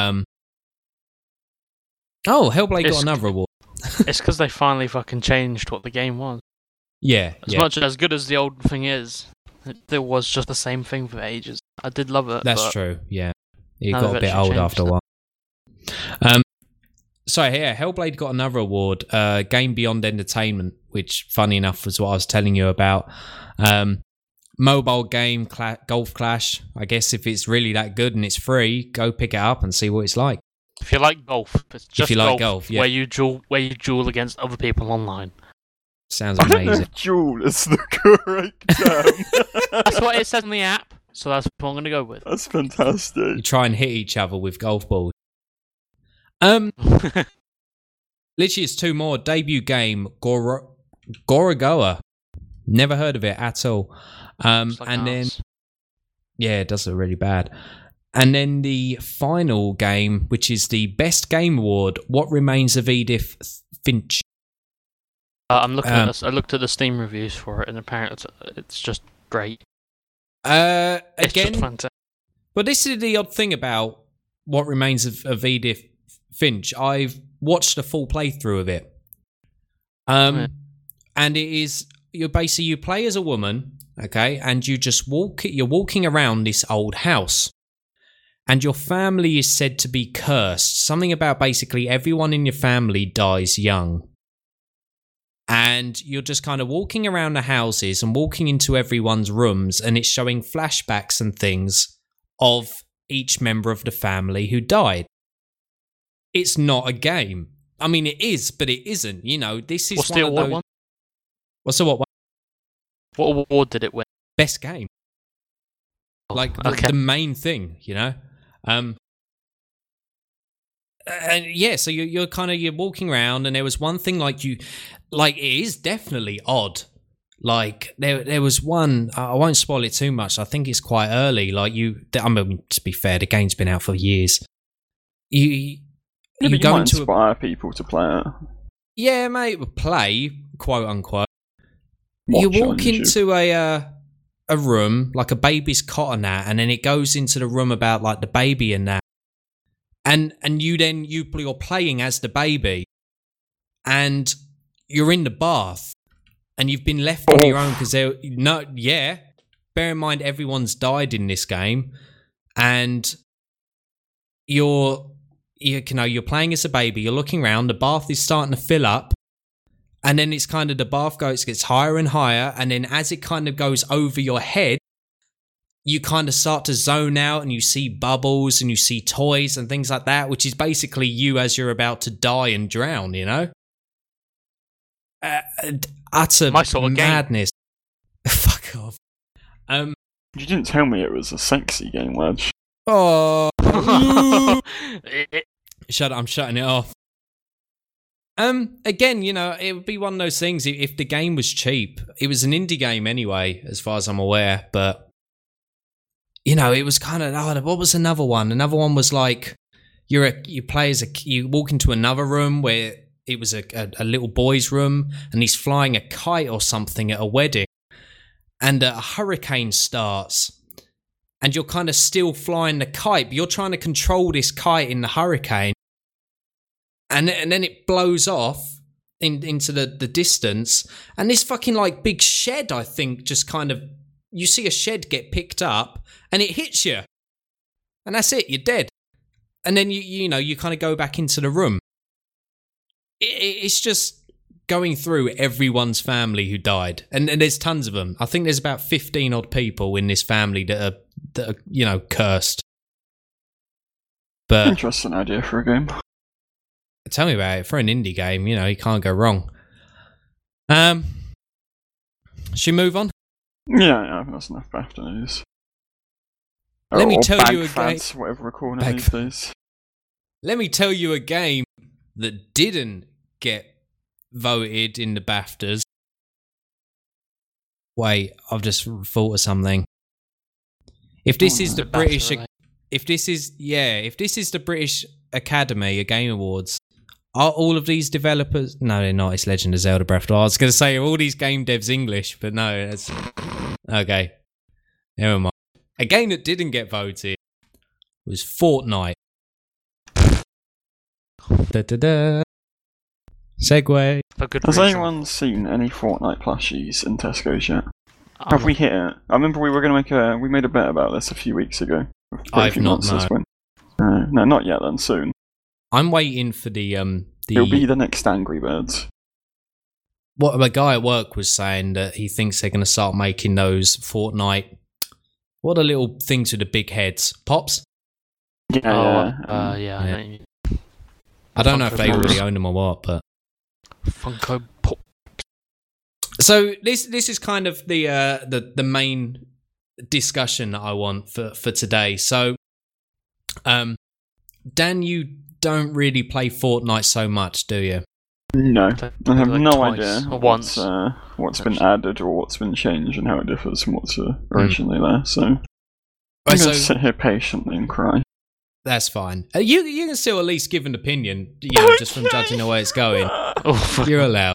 Oh, Hellblade It's- got another award. It's because they finally fucking changed what the game was. Yeah, As yeah. much as good as the old thing is, it was just the same thing for ages. I did love it. That's but true. Yeah, it now got a they've bit actually old changed after a it. while. So yeah, Hellblade got another award, Game Beyond Entertainment, which, funny enough, was what I was telling you about. Mobile game Golf Clash. I guess if it's really that good and it's free, go pick it up and see what it's like. If you like golf, it's just you like golf, yeah. where you duel against other people online. Sounds I don't know amazing. if Duel is the correct term. That's what it says in the app, so that's what I'm going to go with. That's You fantastic. try and hit each other with golf balls. Literally, it's 2 more. Debut game, Gorogoa. Never heard of it at all. It's like And then ours. Yeah, it does look really bad. And then the final game, which is the Best Game Award, What Remains of Edith Finch. I'm looking at this. I looked at the Steam reviews for it, and apparently it's just great. It's Again, just fantastic. but this is the odd thing about What Remains of Edith Finch. I've watched a full playthrough of it. And it is, you play as a woman, okay, and you're walking around this old house. And your family is said to be cursed. Something about basically everyone in your family dies young. And you're just kind of walking around the houses and walking into everyone's rooms, and it's showing flashbacks and things of each member of the family who died. It's not a game. I mean, it is, but it isn't. You know, this is What's one the of award those... one? What's the what? What award did it win? Best game. Like the main thing, you know? And yeah, so you're walking around, and there was one thing it is definitely odd. Like there was one, I won't spoil it too much. I think it's quite early. I mean, to be fair, the game's been out for years. You go might into inspire people to play it. Yeah, mate, play, quote unquote. Watch you it on walk YouTube. into a room, like a baby's cot and that, and then it goes into the room about like the baby and that. And you're playing as the baby, and you're in the bath, and you've been left on your own because bear in mind everyone's died in this game, and you're playing as a baby, you're looking around, the bath is starting to fill up, and then it's kind of the bath gets higher and higher, and then as it kind of goes over your head, you kind of start to zone out, and you see bubbles and you see toys and things like that, which is basically you as you're about to die and drown, you know? Utter My sort of madness. Fuck off. You didn't tell me it was a sexy game, Wedge. Oh. Shut up, I'm shutting it off. Again, you know, it would be one of those things if the game was cheap. It was an indie game anyway, as far as I'm aware, but you know, it was kind of what was another one? Another one was like you walk into another room where it was a little boy's room, and he's flying a kite or something at a wedding, and a hurricane starts, and you're kind of still flying the kite, but you're trying to control this kite in the hurricane, and then it blows off into the distance, and this fucking like big shed, I think, just kind of, you see a shed get picked up, and it hits you, and that's it, you're dead. And then you kind of go back into the room. It's just going through everyone's family who died, and there's tons of them. I think there's about 15 odd people in this family that are cursed. But Interesting idea for a game. tell me about it. For an indie game, you can't go wrong. Should we move on? Yeah, that's enough BAFTA news. Let me Or tell you a Bagfads, whatever we're calling it Bag- these days. Let me tell you a game that didn't get voted in the BAFTAs. Wait, I've just thought of something. If this is the BAFTA, British, right? if this is the British Academy of Game Awards, are all of these developers? No, they're not. It's Legend of Zelda Breath of the Wild. I was going to say, are all these game devs English? But no, that's okay. Never mind. A game that didn't get voted was Fortnite. Da-da-da. Segue. For good Has reason. anyone seen any Fortnite plushies in Tesco's yet? I'm Have we hit it? I remember we were going to we made a bet about this a few weeks ago. I've not, no. No, not yet then, soon. I'm waiting for the It'll be the next Angry Birds. what a guy at work was saying, that he thinks they're going to start making those Fortnite. What are little things with the big heads? Pops? Yeah, yeah. yeah. I know what you mean. I don't know if Funko they Pops. already own them or what, but Funko Pop. so this is kind of the main discussion that I want for today. So, Dan, you don't really play Fortnite so much, do you? No, I have Like no twice idea or once. what's been added or what's been changed and how it differs from what's originally there. So I'm Right, going to so sit here patiently and cry. that's fine. You can still at least give an opinion, just from judging the way it's going. Oh, You're allowed.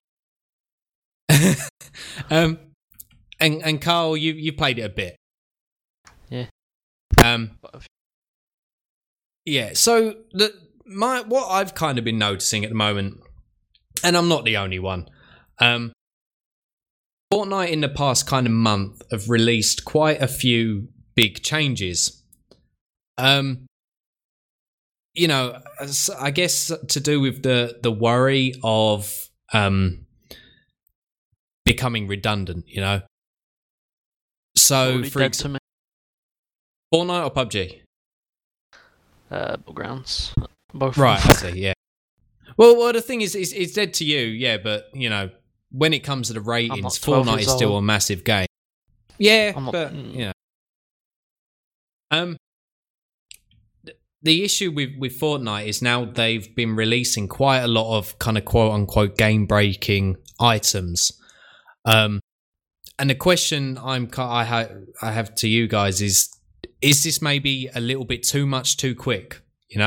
And Carl, you played it a bit. Yeah. Yeah. So what I've kind of been noticing at the moment, and I'm not the only one. Fortnite in the past kind of month have released quite a few big changes. I guess to do with the worry of becoming redundant, So for to me. Fortnite or PUBG? Battlegrounds. Both. Right, I see, yeah. Well, the thing is, it's dead to you, yeah, but, when it comes to the ratings, 12 Fortnite years is still old. a massive game. Yeah, I'm not- but, the issue with Fortnite is now they've been releasing quite a lot of kind of quote-unquote game-breaking items. And the question I have to you guys is this maybe a little bit too much too quick,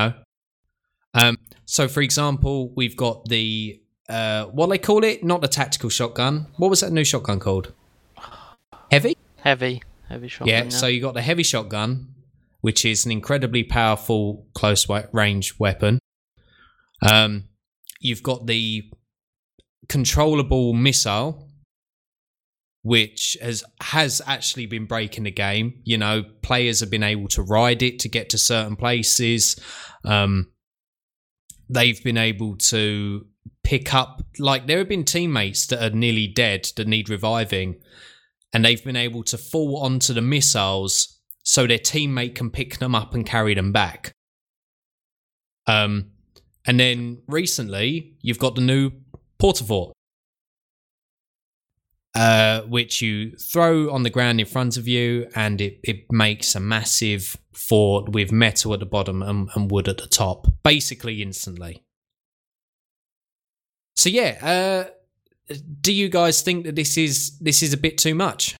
So, for example, we've got the, what they call it? Not the tactical shotgun. What was that new shotgun called? Heavy? Heavy shotgun. Yeah, so you got the heavy shotgun, which is an incredibly powerful close-range weapon. You've got the controllable missile, which has actually been breaking the game. Players have been able to ride it to get to certain places. They've been able to pick up, there have been teammates that are nearly dead that need reviving, and they've been able to fall onto the missiles so their teammate can pick them up and carry them back. And then recently, you've got the new Portafort, which you throw on the ground in front of you, and it makes a massive fort with metal at the bottom and wood at the top, basically instantly. So yeah, do you guys think that this is a bit too much?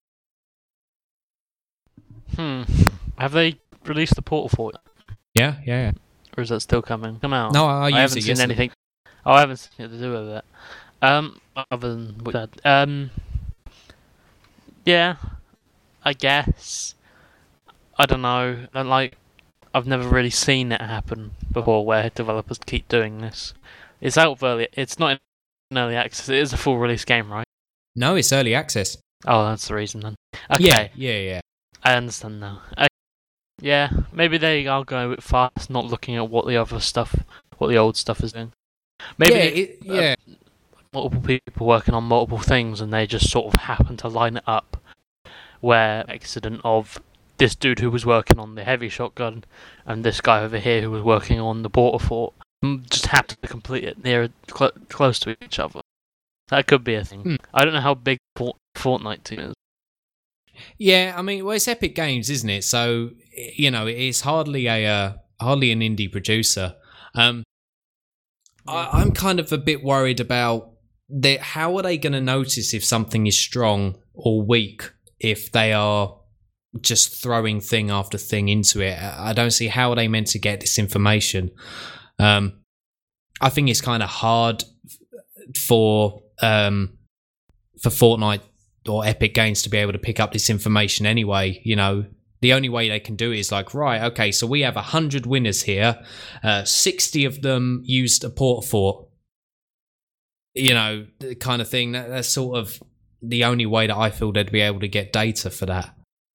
Have they released the Portal Fort? Yeah. Or is that still coming? Come out. No, I haven't used it seen yesterday. anything. Oh, I haven't seen anything to do with it. Other than what you said. Yeah, I guess. I don't know. I've never really seen it happen before where developers keep doing this. It's out of early. It's not in early access. It is a full release game, right? No, it's early access. Oh, that's the reason then. Okay. Yeah. I understand now. Yeah, maybe they are going a bit fast, not looking at what the old stuff is doing. Maybe multiple people working on multiple things, and they just sort of happen to line it up. Where accident of this dude who was working on the heavy shotgun and this guy over here who was working on the Portafort just happened to complete it near close to each other. That could be a thing. I don't know how big Fortnite team is. Yeah, I mean, it's Epic Games, isn't it? So it's hardly an indie producer. I'm kind of a bit worried about how are they going to notice if something is strong or weak if they are just throwing thing after thing into it. I don't see how are they meant to get this information. I think it's kind of hard for Fortnite or Epic Games to be able to pick up this information anyway. The only way they can do it is right, okay, so we have 100 winners here. 60 of them used a Portafort. The kind of thing. That's sort of the only way that I feel they'd be able to get data for that.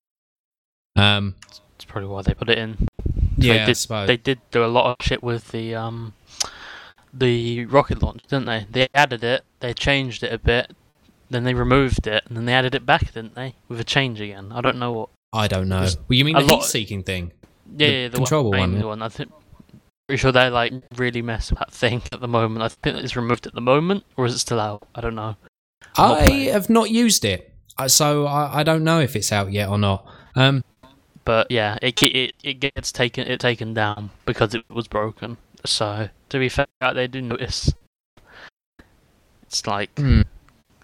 That's probably why they put it in. I suppose. They did do a lot of shit with the rocket launch, didn't they? They added it, they changed it a bit, then they removed it, and then they added it back, didn't they? With a change again. I don't know what. I don't know. Well, you mean the heat-seeking thing? Yeah, the controllable one. one. I think. Pretty sure they're really messing with that thing at the moment. I think it's removed at the moment, or is it still out? I don't know. I have not used it, so I don't know if it's out yet or not. But yeah, it gets taken down because it was broken. So to be fair, they do notice. It's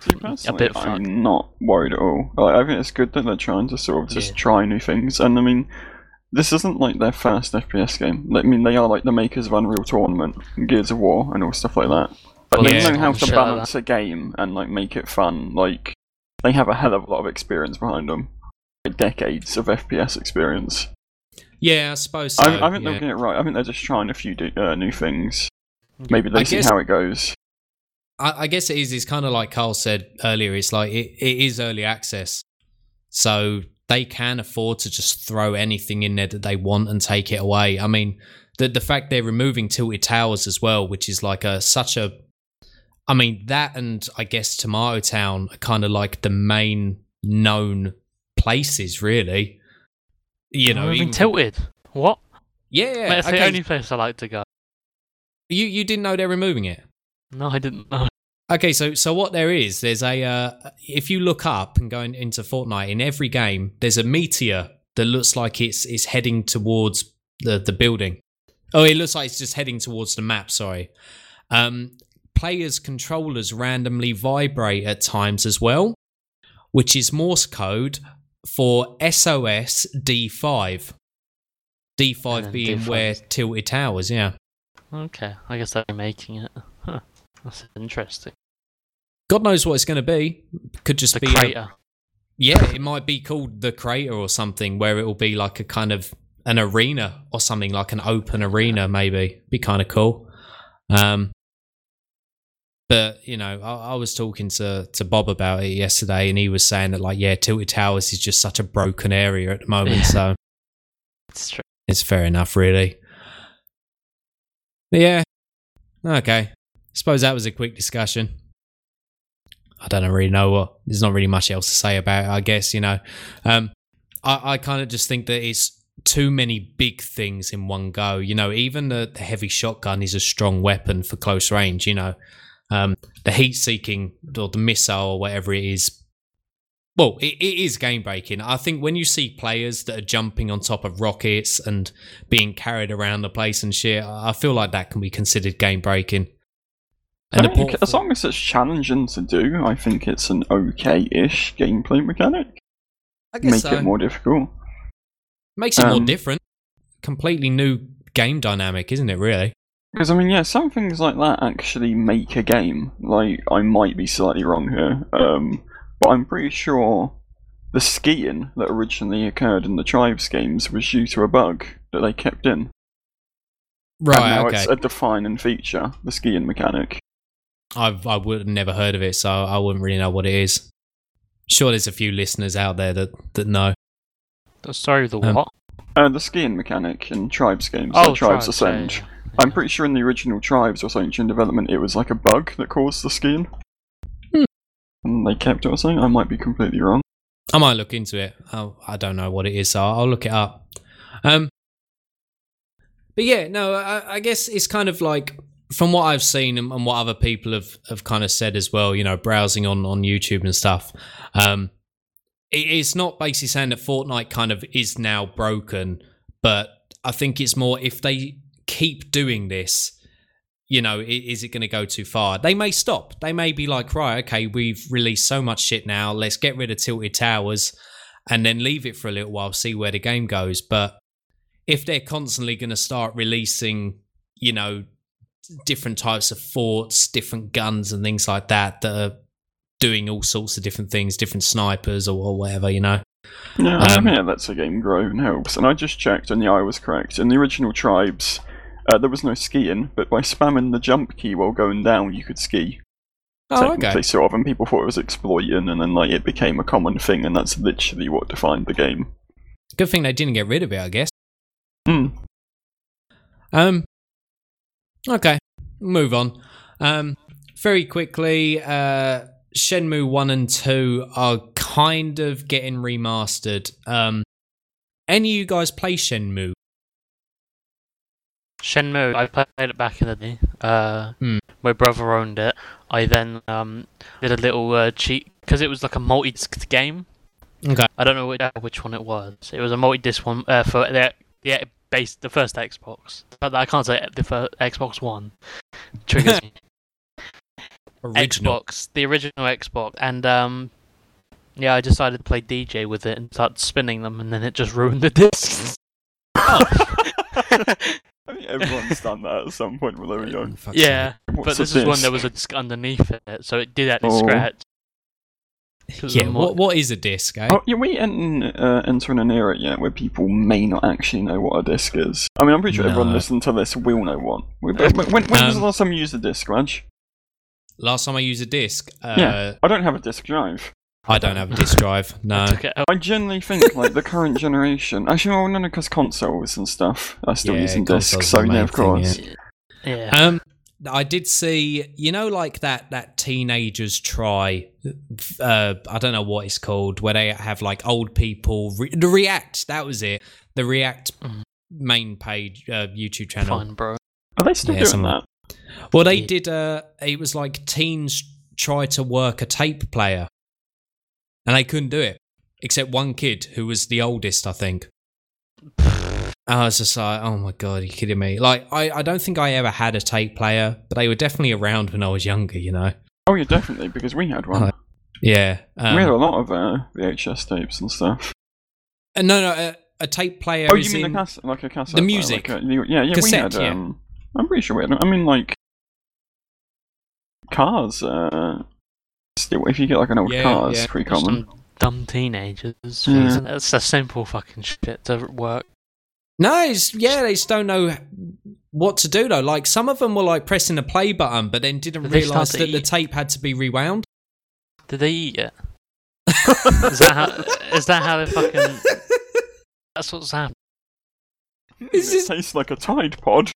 See, personally, bit fucked. I'm not worried at all. Like, I think it's good that they're trying to sort of just try new things. And I mean, this isn't like their first FPS game. I mean, they are like the makers of Unreal Tournament and Gears of War and all stuff like that. But they know how to shit balance a game and like make it fun. Like, they have a hell of a lot of experience behind them. Like, decades of FPS experience. Yeah, I suppose so. I think they're getting it right. I think they're just trying a few new things. Maybe they see how it goes. I guess it is. It's kind of like Carl said earlier. It's like it is early access, so they can afford to just throw anything in there that they want and take it away. I mean, the fact they're removing Tilted Towers as well, which is like I mean, that and I guess Tomato Town are kind of like the main known places, really. You know, even Tilted. What? Yeah, That's the only place I like to go. You didn't know they're removing it? No, I didn't know. Okay, so what there's a if you look up and go into Fortnite, in every game there's a meteor that looks like it's heading towards the building. Oh, it looks like it's just heading towards the map. Sorry. Players' controllers randomly vibrate at times as well, which is Morse code for SOS D5. D5 being D5 where Tilted Towers, yeah. Okay, I guess they're making it. Huh. That's interesting. God knows what it's going to be. Could just The be crater. Yeah, it might be called the Crater or something, where it will be like a kind of an arena or something, like an open arena, maybe. Be kind of cool. But, you know, I was talking to Bob about it yesterday, and he was saying that, like, yeah, Tilted Towers is just such a broken area at the moment, so It's true. it's fair enough, really. But yeah, okay. Suppose that was a quick discussion. I don't really know what. There's not really much else to say about it, I guess, you know. I kind of just think that it's too many big things in one go. You know, even the heavy shotgun is a strong weapon for close range, you know. The heat-seeking or the missile or whatever it is, well, it is game-breaking. I think when you see players that are jumping on top of rockets and being carried around the place and shit, I feel like that can be considered game-breaking. And as long as it's challenging to do, I think it's an okay-ish gameplay mechanic. I guess Make it more difficult. Makes it more different. Completely new game dynamic, isn't it, really? Because, I mean, yeah, some things like that actually make a game. Like, I might be slightly wrong here, but I'm pretty sure the skiing that originally occurred in the Tribes games was due to a bug that they kept in. Right, and now okay. it's a defining feature, the skiing mechanic. I would have never heard of it, so I wouldn't really know what it is. Sure, there's a few listeners out there that know. Sorry, the what? The skiing mechanic in Tribes games, like Tribes Ascend. Yeah. I'm pretty sure in the original Tribes or something in development, it was like a bug that caused the skiing. And they kept it or something. I might be completely wrong. I might look into it. I don't know what it is, so I'll look it up. But yeah, no, I guess it's kind of like, from what I've seen and what other people have kind of said as well, you know, browsing on YouTube and stuff, it's not basically saying that Fortnite kind of is now broken, but I think it's more if they keep doing this, you know, is it going to go too far? They may stop. They may be like, right, okay, we've released so much shit now, let's get rid of Tilted Towers and then leave it for a little while, see where the game goes. But if they're constantly going to start releasing, you know, different types of forts, different guns and things like that are doing all sorts of different things, different snipers or whatever, you know. Yeah, I mean, it lets the game grow and helps. And I just checked, and yeah, I was correct. In the original Tribes, there was no skiing, but by spamming the jump key while going down, you could ski. Oh, okay. Sort of, and people thought it was exploiting, and then like it became a common thing, and that's literally what defined the game. Good thing they didn't get rid of it, I guess. Okay, move on. Very quickly, Shenmue 1 and 2 are kind of getting remastered. Any of you guys play Shenmue? Shenmue, I played it back in the day. My brother owned it. I then did a little cheat, because it was like a multi-disc game. Okay. I don't know which one it was. It was a multi-disc one for the first Xbox. But I can't say the first Xbox One. Triggers me. Original. Xbox, the original Xbox, and yeah, I decided to play DJ with it and start spinning them, and then it just ruined the discs. I think everyone's done that at some point when they were young. Fuck's Yeah, What's but a this is when disc? there was a disc underneath it, so it did actually Oh. scratch. sake. Yeah, what is a disc, eh? Oh, yeah, we entering an era yet where people may not actually know what a disc is. I mean, I'm pretty sure everyone No. listening to this will know one. When was the last time you used a disc, Raj? Last time I used a disc, Yeah, I don't have a disc drive. I don't have a disc drive. No. Took it out. I generally think like the current generation. Actually, well, no, because consoles and stuff are still Yeah, using consoles discs. are So the yeah, main of course. thing, Yeah. I did see, like that teenagers try, I don't know what it's called, where they have like old people, the React, that was it, the React main page, YouTube channel. Fine, bro. Are they still Yeah, doing something that? Well, they did, it was like teens try to work a tape player, and they couldn't do it, except one kid who was the oldest, I think. I was just like, oh my god, are you kidding me? Like, I don't think I ever had a tape player, but they were definitely around when I was younger, you know? Oh yeah, definitely, because we had one. Yeah. We had a lot of VHS tapes and stuff. No, a tape player Oh, is you mean in... a cassette, like a cassette? the player, music. Like yeah, Cassette, we had. yeah. I'm pretty sure we had. I mean, like cars. Still, if you get like an old Yeah, car, it's yeah. pretty common. Some dumb teenagers. Yeah. That's a simple fucking shit to work. No, they just don't know what to do, though. Like, some of them were, like, pressing the play button, but then didn't Did they start realise to that the eat? tape had to be rewound. Did they eat it? Is that how they fucking... That's what's happened. It tastes like a Tide Pod.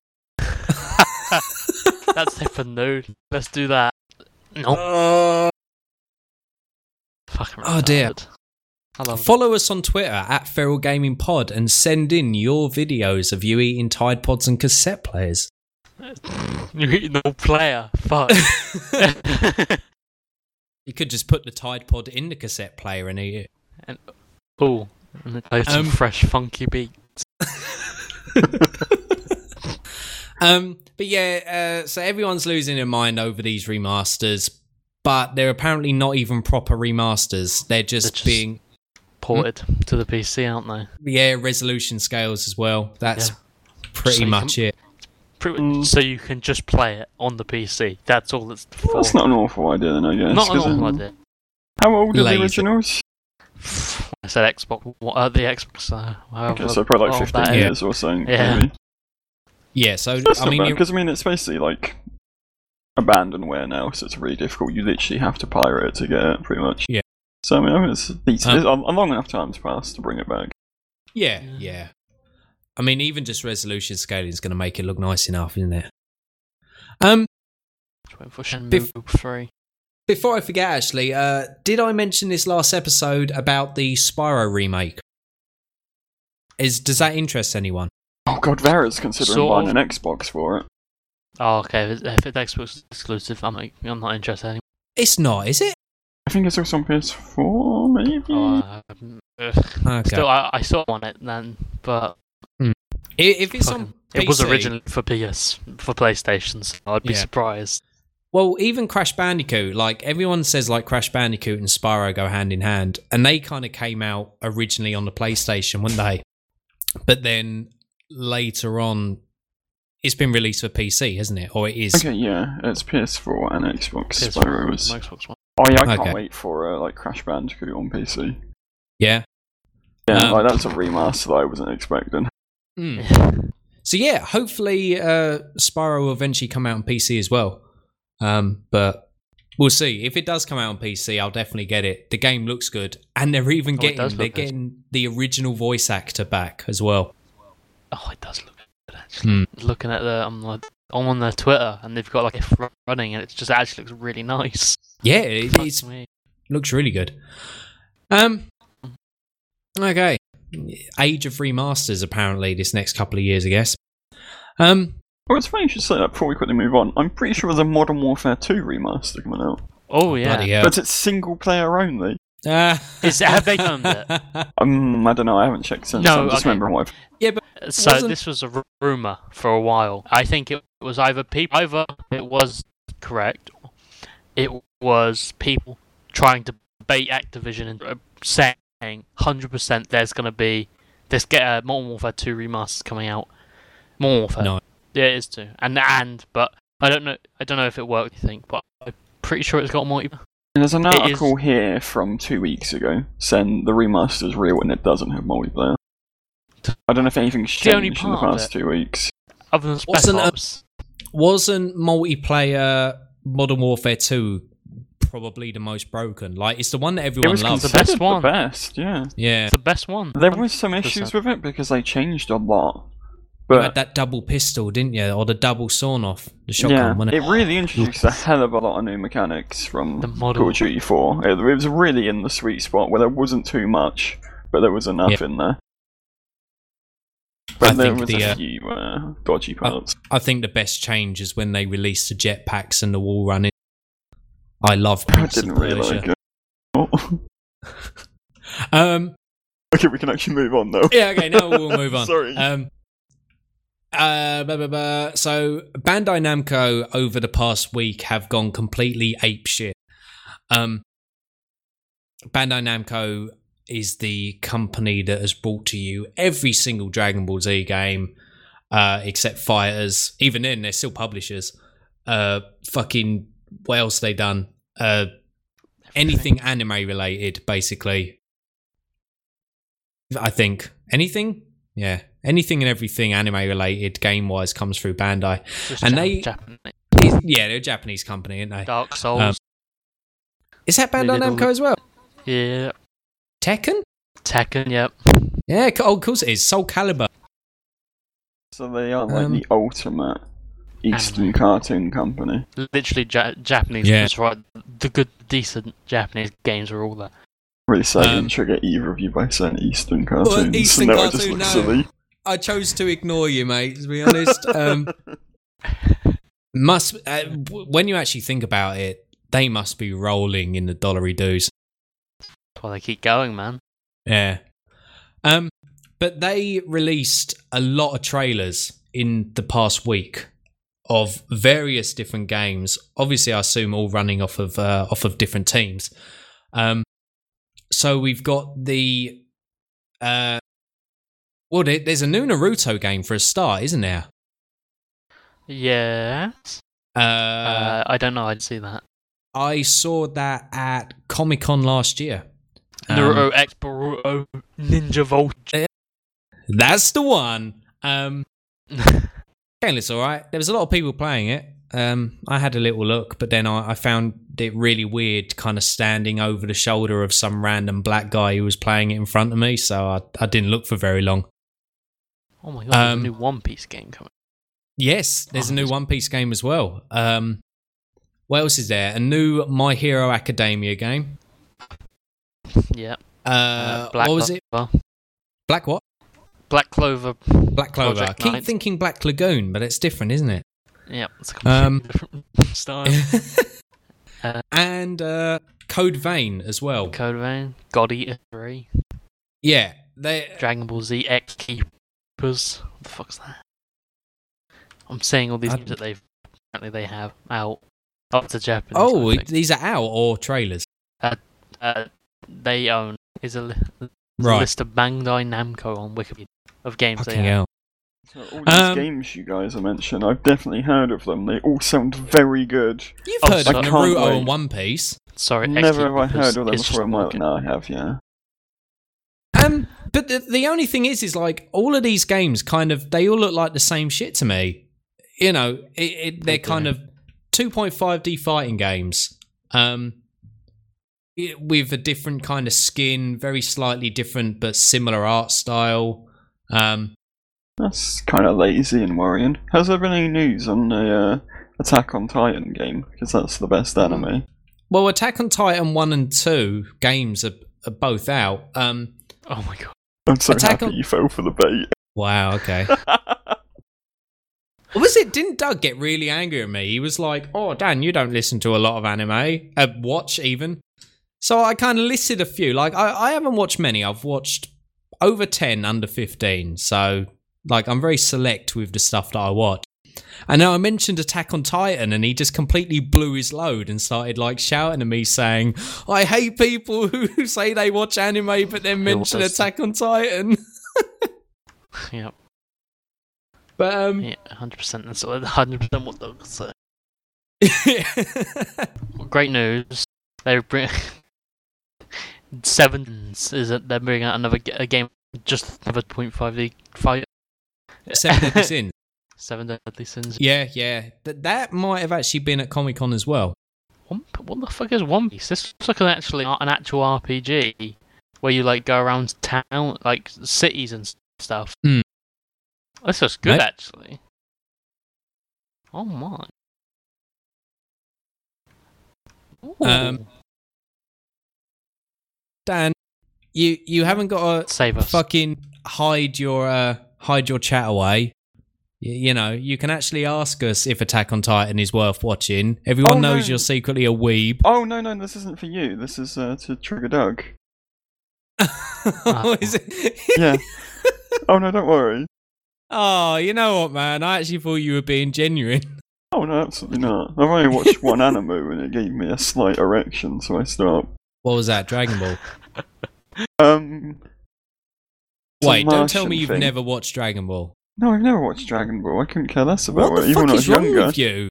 That's different, dude. Let's do that. Nope. Fucking Oh, dear. retarded. I love it. Follow us on Twitter at Feral Gaming Pod and send in your videos of you eating Tide Pods and cassette players. You're eating the whole player. Fuck. You could just put the Tide Pod in the cassette player and eat it. Ooh. And play some fresh, funky beat. But yeah, so everyone's losing their mind over these remasters, but they're apparently not even proper remasters. They're just being ported to the PC, aren't they? resolution scales as well. That's Yeah. pretty So you much it. So you can just play it on the PC. That's all it's for. That's not an awful idea, then, I guess. Not an 'cause awful it- idea. How old are Lazy. the originals? I said Xbox. The Xbox. Okay, so probably like 15 that is. years or something. Yeah. Maybe. Yeah, so That's I not mean, bad, you- because I mean, it's basically like abandonware now, so it's really difficult. You literally have to pirate it to get it, pretty much. Yeah. So I mean, it's decent. A long enough time's passed to bring it back. yeah. I mean, even just resolution scaling is going to make it look nice enough, isn't it? Waiting for Shenmue 3. Before I forget, actually, did I mention this last episode about the Spyro remake? Does that interest anyone? Oh god, Vera's considering Sort buying of. an Xbox for it. Oh, okay. If it's Xbox exclusive, I'm not interested anymore. It's not, is it? I think it's also on PS4, maybe. Okay. Still, I saw on it then, but If it's on fucking- it was PC originally for PlayStation, so I'd be Yeah. surprised. Well, even Crash Bandicoot, like everyone says, like Crash Bandicoot and Spyro go hand in hand, and they kind of came out originally on the PlayStation, weren't they? But then later on, it's been released for PC, hasn't it? Or it is? Okay, yeah, it's PS4 and Xbox. PS4 Spyro and was. Xbox One. Oh yeah, I Okay. can't wait for like Crash Bandicoot on PC. Yeah. Yeah, like that's a remaster that I wasn't expecting. So yeah, hopefully Spyro will eventually come out on PC as well. But we'll see. If it does come out on PC, I'll definitely get it. The game looks good, and they're even Oh, it does look good. getting the original voice actor back as well. Oh, it does look good actually. Looking at I'm on their Twitter, and they've got like it running, and it just actually looks really nice. Yeah, it Fuck me. looks really good. Okay. Age of remasters apparently this next couple of years, I guess. Well, it's funny you should say that before we quickly move on. I'm pretty sure there's a Modern Warfare 2 remaster coming out. Oh yeah. Bloody hell. But it's single player only. Have they done it? I don't know, I haven't checked since. No, I'm just okay. remembering what I've... Yeah, but So Wasn't- this was a rumor for a while. I think it was either it was correct, it was people trying to bait Activision and saying 100% there's going to be this Modern Warfare 2 remaster coming out. Modern Warfare. No. Yeah, it is too. But I don't know if it worked, you think, but I'm pretty sure it's got multiplayer. There's an article here from 2 weeks ago saying the remaster's real and it doesn't have multiplayer. I don't know if anything's changed in the past 2 weeks. Other than Spec Ops. Wasn't multiplayer Modern Warfare 2 probably the most broken? Like, it's the one that everyone loves. It was considered the best, yeah. Yeah. It's the best one. There was some issues with it because they changed a lot. You had that double pistol, didn't you? Or the double sawn-off, the shotgun, wasn't it? It really introduced a hell of a lot of new mechanics from Call of Duty 4. It was really in the sweet spot where there wasn't too much, but there was enough in there. But there was a few dodgy parts. I think the best change is when they released the jetpacks and the wall running. I love I didn't really like it. Okay, we can actually move on though. Yeah, okay, now we'll move on. Sorry. So Bandai Namco over the past week have gone completely apeshit. Bandai Namco is the company that has brought to you every single Dragon Ball Z game, except Fighters. Even then, they're still publishers. Fucking, what else they done? Anything anime related, basically. I think. Anything? Yeah. Anything and everything anime related, game wise, comes through Bandai. They're a Japanese company, aren't they? Dark Souls. Is that Bandai Namco as well? Yeah. Tekken, yep. Yeah, of course it is. Soul Calibur. So they are like the ultimate Eastern cartoon company. Literally Japanese. Yeah. Right. The good, decent Japanese games are all there. Really sad I didn't trigger either of you by saying Eastern cartoons. Well, Eastern no, cartoon, I just look silly. I chose to ignore you, mate, to be honest. When you actually think about it, they must be rolling in the dollary dues. That's why they keep going, man. Yeah. But they released a lot of trailers in the past week of various different games. Obviously, I assume all running off of different teams. So we've got the there's a new Naruto game for a start, isn't there? Yes. I don't know. I'd see that. I saw that at Comic-Con last year. Naruto X Boruto Ninja Voltage. That's the one. Game looks alright. There was a lot of people playing it. I had a little look, but then I found it really weird, kind of standing over the shoulder of some random black guy who was playing it in front of me, so I didn't look for very long. Oh my god, there's a new One Piece game coming. Yes, there's a new One Piece game as well. What else is there? A new My Hero Academia game. Yeah. What was it? Black what? Black Clover. Black Clover. I keep Knight. thinking Black Lagoon, but it's different, isn't it? Yeah, it's a completely different style. And Code Vein as well. Code Vein, God Eater 3. Yeah, Dragon Ball Z X Keepers. What the fuck's that? I'm saying all these games that they have out up to Japanese. Oh, these are out or trailers? They own. There's a list of Bandai Namco on Wikipedia of games Fucking they have. hell. So all these games you guys are mentioning, I've definitely heard of them. They all sound very good. You've heard of Naruto and One Piece. Sorry, never have I heard of them before in my life. No, I have, yeah. But the only thing is like all of these games they all look like the same shit to me. You know, they're kind of 2.5D fighting games. With a different kind of skin, very slightly different but similar art style. That's kind of lazy and worrying. Has there been any news on the Attack on Titan game? Because that's the best anime. Well, Attack on Titan 1 and 2 games are both out. Oh my god. I'm so happy you fell for the bait. Wow, okay. Was it? Didn't Doug get really angry at me? He was like, "Oh, Dan, you don't listen to a lot of anime. Watch even." So I kind of listed a few. Like I haven't watched many. I've watched over 10 under 15. So like I'm very select with the stuff that I watch. And then I mentioned Attack on Titan, and he just completely blew his load and started like shouting at me, saying, "I hate people who say they watch anime but then mention Attack on Titan." Yep. But Yeah, 100%. That's 100% what dogs say. Great news. They bring 7 is that they're bringing out a game, just another 0.5D fight. 7 Deadly Sins. 7 Deadly Sins. Yeah. That might have actually been at Comic-Con as well. What the fuck is One Piece? This looks like an actual RPG where you like go around town, like cities and stuff. Hmm. This looks good, Right. actually. Oh my. Ooh. Dan, you haven't got to Save us. fucking hide your chat away. You know, you can actually ask us if Attack on Titan is worth watching. Everyone knows you're secretly a weeb. Oh, no, this isn't for you. This is to Trigger Doug. Is it? Yeah. Oh, no, don't worry. Oh, you know what, man? I actually thought you were being genuine. Oh, no, absolutely not. I've only watched one anime and it gave me a slight erection, so I stopped. What was that, Dragon Ball? It's a Wait, don't tell Martian me you've thing. never watched Dragon Ball. No, I've never watched Dragon Ball. I couldn't care less about What it, the even fuck when I is was wrong younger. with you?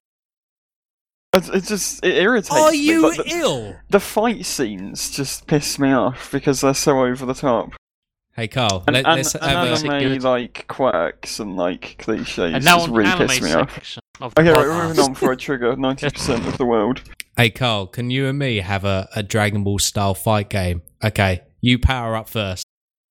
It irritates me. Are you but ill? the fight scenes just piss me off because they're so over the top. Hey, Carl, And, let's and have a... anime, like, quirks and, like, cliches And now just on really the anime piss me off. section of the Okay, right, podcast. we're moving on before I trigger 90% of the world. Hey, Carl, can you and me have a Dragon Ball style fight game? Okay, you power up first.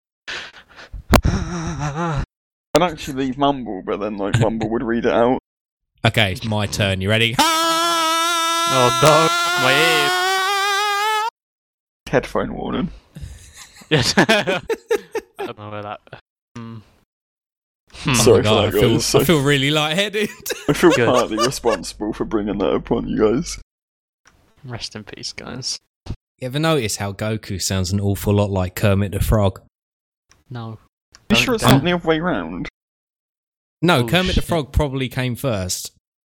I'd actually leave Mumble, but then, like, Mumble would read it out. Okay, it's my turn. You ready? Oh no, my Headphone warning. ear. I don't know where that. Oh Sorry my God, for that, guys. I feel really lightheaded. I feel Good. partly responsible for bringing that upon you guys. Rest in peace, guys. You ever notice how Goku sounds an awful lot like Kermit the Frog? No. You sure it's not the other way round? No, Oh, Kermit shit. the Frog probably came first.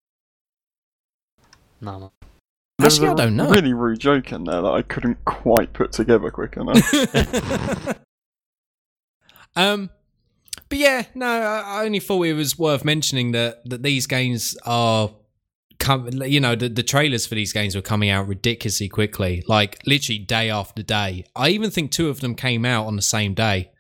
No. Actually, I There don't was know. a really rude joke in there that I couldn't quite put together quick enough. But yeah, no, I only thought it was worth mentioning that these games are, the trailers for these games were coming out ridiculously quickly, like literally day after day. I even think 2 of them came out on the same day.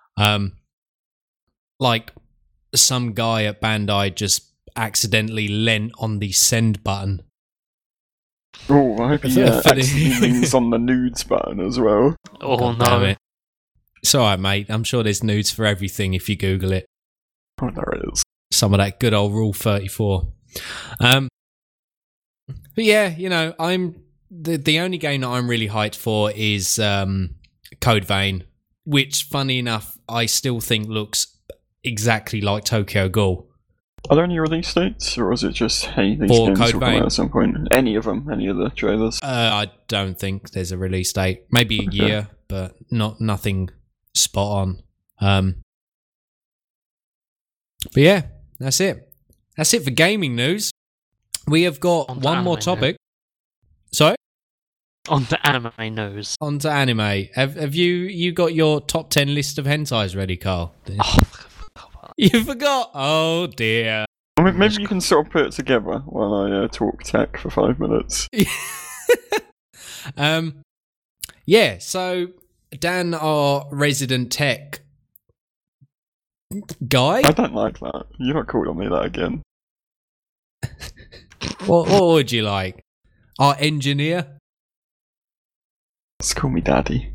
Like some guy at Bandai just accidentally leant on the send button. Oh, I hope he For the- accidentally leans on the nudes button as well. Oh God damn no. it. It's alright, mate. I'm sure there's nudes for everything if you Google it. Oh, there it is. Some of that good old Rule 34. But yeah, I'm the only game that I'm really hyped for is Code Vein, which, funny enough, I still think looks exactly like Tokyo Ghoul. Are there any release dates, or is it just, hey, these For games Code will come Vein? out at some point? Any of them? Any of the trailers? I don't think there's a release date. Maybe a year, but nothing spot on. But yeah, that's it. That's it for gaming news. We have got On to one more anime topic. Sorry? On the anime nose. On to anime. Have you got your top 10 list of hentais ready, Carl? Oh, I forgot about that. You forgot? Oh dear. Maybe you can sort of put it together while I talk tech for 5 minutes. Yeah, so Dan, our resident tech guy. I don't like that. You're not called on me that again. What would you like? Our engineer? Just call me daddy.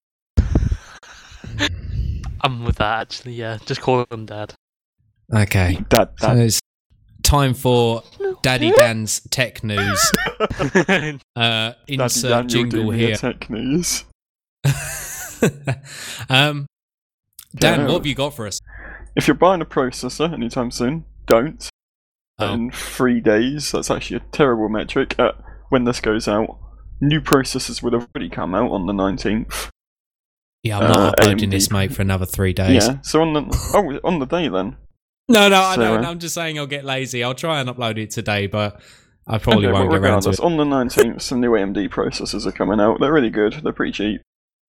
I'm with that actually, yeah. Just call him Dad. Okay. Dad. So it's time for Daddy Dan's tech news. Daddy Insert Dan, you'll do jingle me a here. tech news. Dan, Yeah. what have you got for us? If you're buying a processor anytime soon, don't. Oh. In 3 days, that's actually a terrible metric. When this goes out, new processors would have already come out on the 19th. Yeah, I'm not uploading AMD. this, mate, for another 3 days. Yeah, so on the day then, No, I So, don't. I'm just saying I'll get lazy. I'll try and upload it today, but I probably Okay, won't well, get around to regardless, it. on the 19th, some new AMD processors are coming out. They're really good. They're pretty cheap.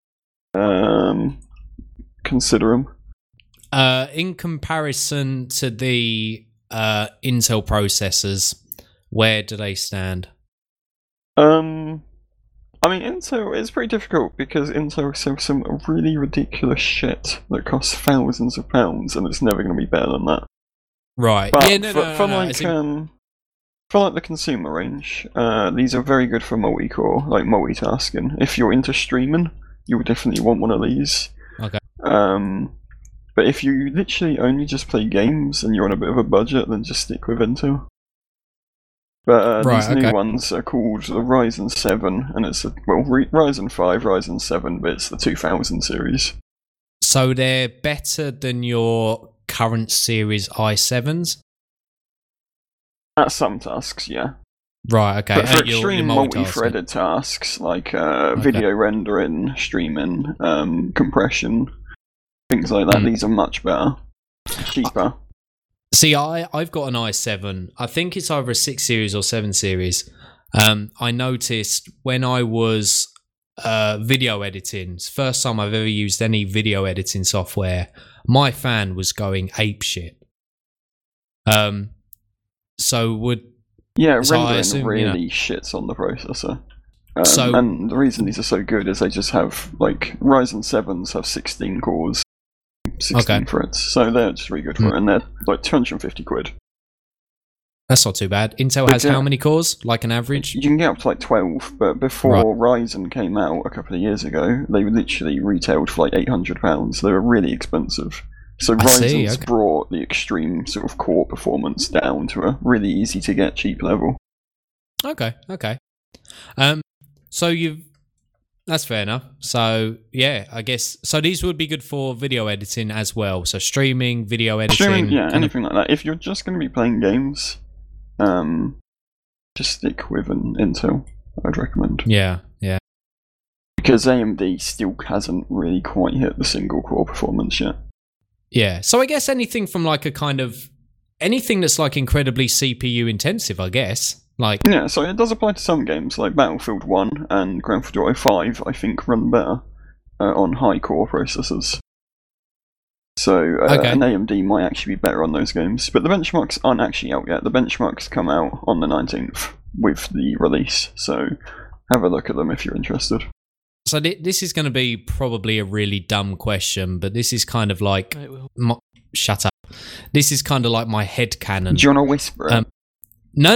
Consider them. In comparison to the Intel processors, where do they stand? I mean, Intel is pretty difficult because Intel sells some really ridiculous shit that costs thousands of pounds, and it's never going to be better than that. Right. But Yeah, no. for like the consumer range, these are very good for multi-core, like multitasking. If you're into streaming, you would definitely want one of these. Okay. But if you literally only just play games and you're on a bit of a budget, then just stick with Intel. But Right, these new okay. ones are called the Ryzen 7, and it's Ryzen 5, Ryzen 7, but it's the 2000 series. So they're better than your current series i7s? At some tasks, yeah. Right, okay. But for Your extreme multitasking. multi-threaded tasks like video rendering, streaming, compression, things like that, these are much better, cheaper. See, I've got an i7. I think it's either a 6 series or 7 series. I noticed when I was video editing, it's the first time I've ever used any video editing software, my fan was going apeshit. So Yeah, So I rendering assume, really shits on the processor. So- and the reason these are so good is they just have, like, Ryzen 7s have 16 cores, 16 threads, so they're just really good for it, and they're like 250 quid. That's not too bad. Intel But has yeah. how many cores? Like an average? You can get up to like 12, but before Ryzen came out a couple of years ago, they literally retailed for like £800. They were really expensive. So I see, Ryzen's okay. brought the extreme sort of core performance down to a really easy to get cheap level. Okay. So that's fair enough. So yeah, I guess so. These would be good for video editing as well. So streaming, video editing, Streaming, yeah, kind of- anything like that. If you're just going to be playing games, just stick with an Intel, I'd recommend. Yeah. Because AMD still hasn't really quite hit the single core performance yet. Yeah. So I guess anything from like a kind of anything that's like incredibly CPU intensive, I guess. Like Yeah, so it does apply to some games, like Battlefield 1 and Grand Theft Auto 5, I think run better on high core processors. So an AMD might actually be better on those games. But the benchmarks aren't actually out yet. The benchmarks come out on the 19th with the release, so have a look at them if you're interested. so this is going to be probably a really dumb question, but this is kind of like shut up. This is kind of like my headcanon. Do you want to whisper it? No.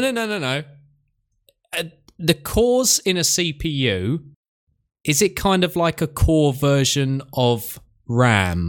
The cores in a CPU, is it kind of like a core version of RAM?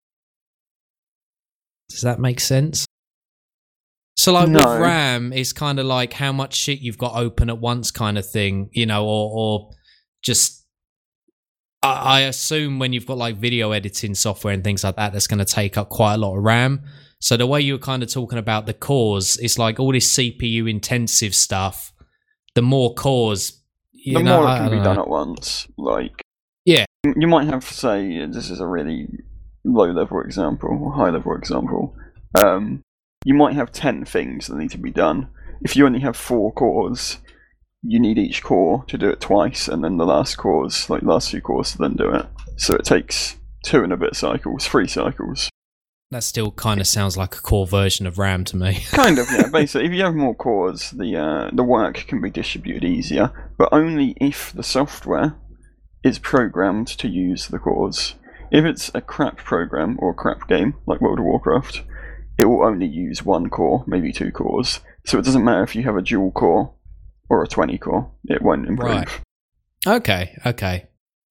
Does that make sense? So like with No. RAM, it's kind of like how much shit you've got open at once kind of thing, you know, or just... I assume when you've got like video editing software and things like that, that's going to take up quite a lot of RAM. So the way you were kind of talking about the cores, it's like all this CPU intensive stuff. The more cores, The more it can be done at once. Like, Yeah. you might have, say, this is a really low-level example, or high-level example. You might have 10 things that need to be done. If you only have 4 cores, you need each core to do it twice, and then the last cores, like last 2 cores, to then do it. So it takes 2 and a bit cycles, 3 cycles. That still kind of sounds like a core version of RAM to me. Kind of, yeah. Basically, if you have more cores, the work can be distributed easier, but only if the software is programmed to use the cores. If it's a crap program or a crap game, like World of Warcraft, it will only use 1 core, maybe 2 cores. So it doesn't matter if you have a dual core or a 20 core, it won't improve. Right. Okay.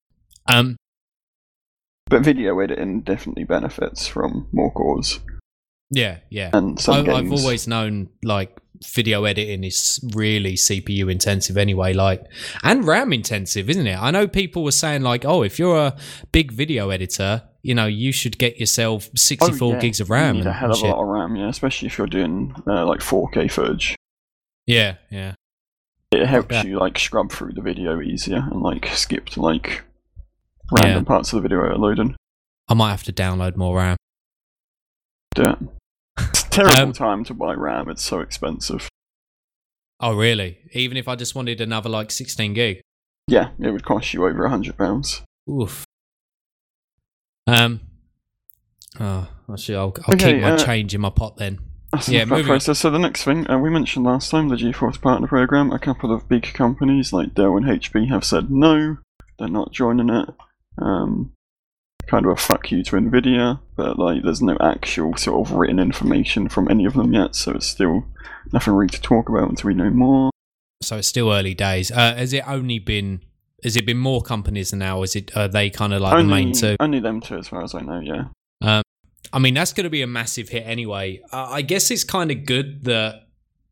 But video editing definitely benefits from more cores. Yeah. And some games... I've always known like video editing is really CPU intensive anyway, like, and RAM intensive, isn't it? I know people were saying like, oh, if you're a big video editor, you know, you should get yourself 64 gigs of RAM. You need a hell of a lot of RAM, yeah, especially if you're doing like 4K footage. Yeah. It helps you like scrub through the video easier and like skip to like random parts of the video are loading. I might have to download more RAM. Do it. Terrible time to buy RAM. It's so expensive. Oh, really? Even if I just wanted another like 16 gig? Yeah, it would cost you over £100. Oof. Actually, I'll Okay, keep my change in my pot then. That's Yeah, enough about moving on. process. So the next thing, we mentioned last time, the GeForce Partner Program. A couple of big companies like Dell and HP have said no, they're not joining it. Kind of a fuck you to Nvidia, but like there's no actual sort of written information from any of them yet, so it's still nothing really to talk about until we know more. So it's still early days. Has it been more companies now? Or are they kind of like the main two? Only them two, as far as I know. Yeah. I mean, that's going to be a massive hit anyway. I guess it's kind of good that.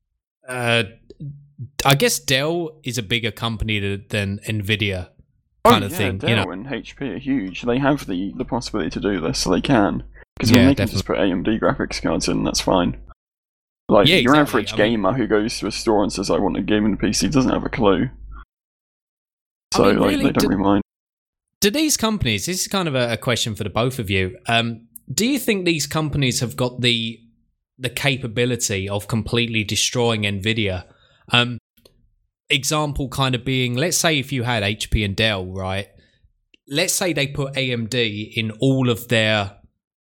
I guess Dell is a bigger company than Nvidia, kind of thing. Dell and HP are huge. They have the possibility to do this, so they can. Because they can just put AMD graphics cards in, that's fine. Like your average gamer who goes to a store and says, "I want a gaming PC," doesn't have a clue. So really, they don't really mind. Do these companies? This is kind of a question for the both of you. Do you think these companies have got the capability of completely destroying Nvidia? Example kind of being, let's say if you had HP and Dell, right? Let's say they put AMD in all of their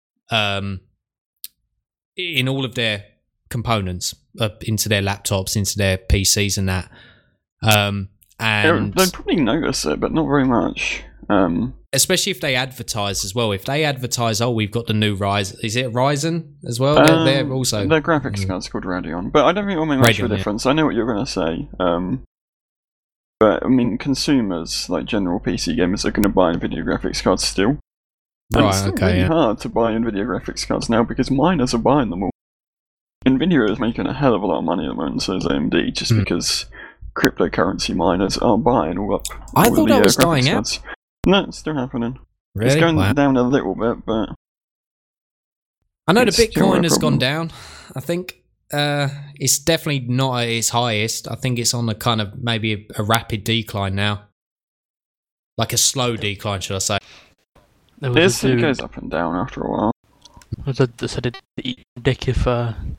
components into their laptops, into their PCs and that. And they'd probably notice it, but not very much. Especially if they advertise as well. If they advertise, oh, we've got the new Ryzen. Is it Ryzen as well? They're also... Their graphics card's called Radeon. But I don't think it'll make much of a difference. I know what you're going to say. But, I mean, consumers, like general PC gamers, are going to buy NVIDIA graphics cards still. And it's really hard to buy NVIDIA graphics cards now because miners are buying them all. NVIDIA is making a hell of a lot of money at the moment, so is AMD, just because cryptocurrency miners are buying all up. I thought that was dying out. No, it's still happening. Really? It's going down a little bit, but... I know the Bitcoin has gone down. I think it's definitely not at its highest. I think it's on a kind of maybe a rapid decline now. Like a slow decline, should I say. It goes up and down after a while. So did Dick if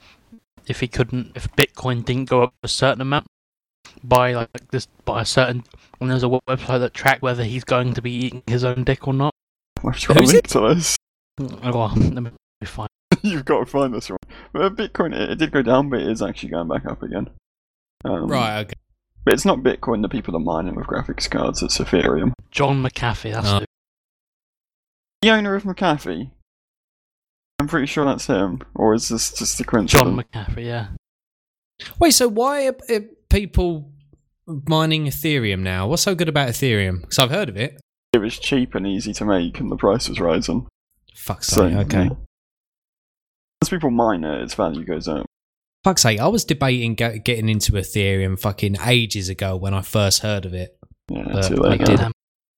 Bitcoin didn't go up a certain amount by a certain, and there's a website that tracked whether he's going to be eating his own dick or not. I've got a link to this. Well, let me find. You've got to find this one. But Bitcoin, it did go down, but it is actually going back up again. Right. Okay. But it's not Bitcoin. The people are mining with graphics cards. It's Ethereum. John McAfee. That's the owner of McAfee. I'm pretty sure that's him. Or is this just a coincidence? John McAfee. Yeah. Wait. So why are people mining Ethereum now? What's so good about Ethereum? Because I've heard of it. It was cheap and easy to make, and the price was rising. Fuck's sake. Okay. Yeah. As people mine it, its value goes up. Fuck's sake. I was debating getting into Ethereum fucking ages ago when I first heard of it. Yeah, too late. Yeah.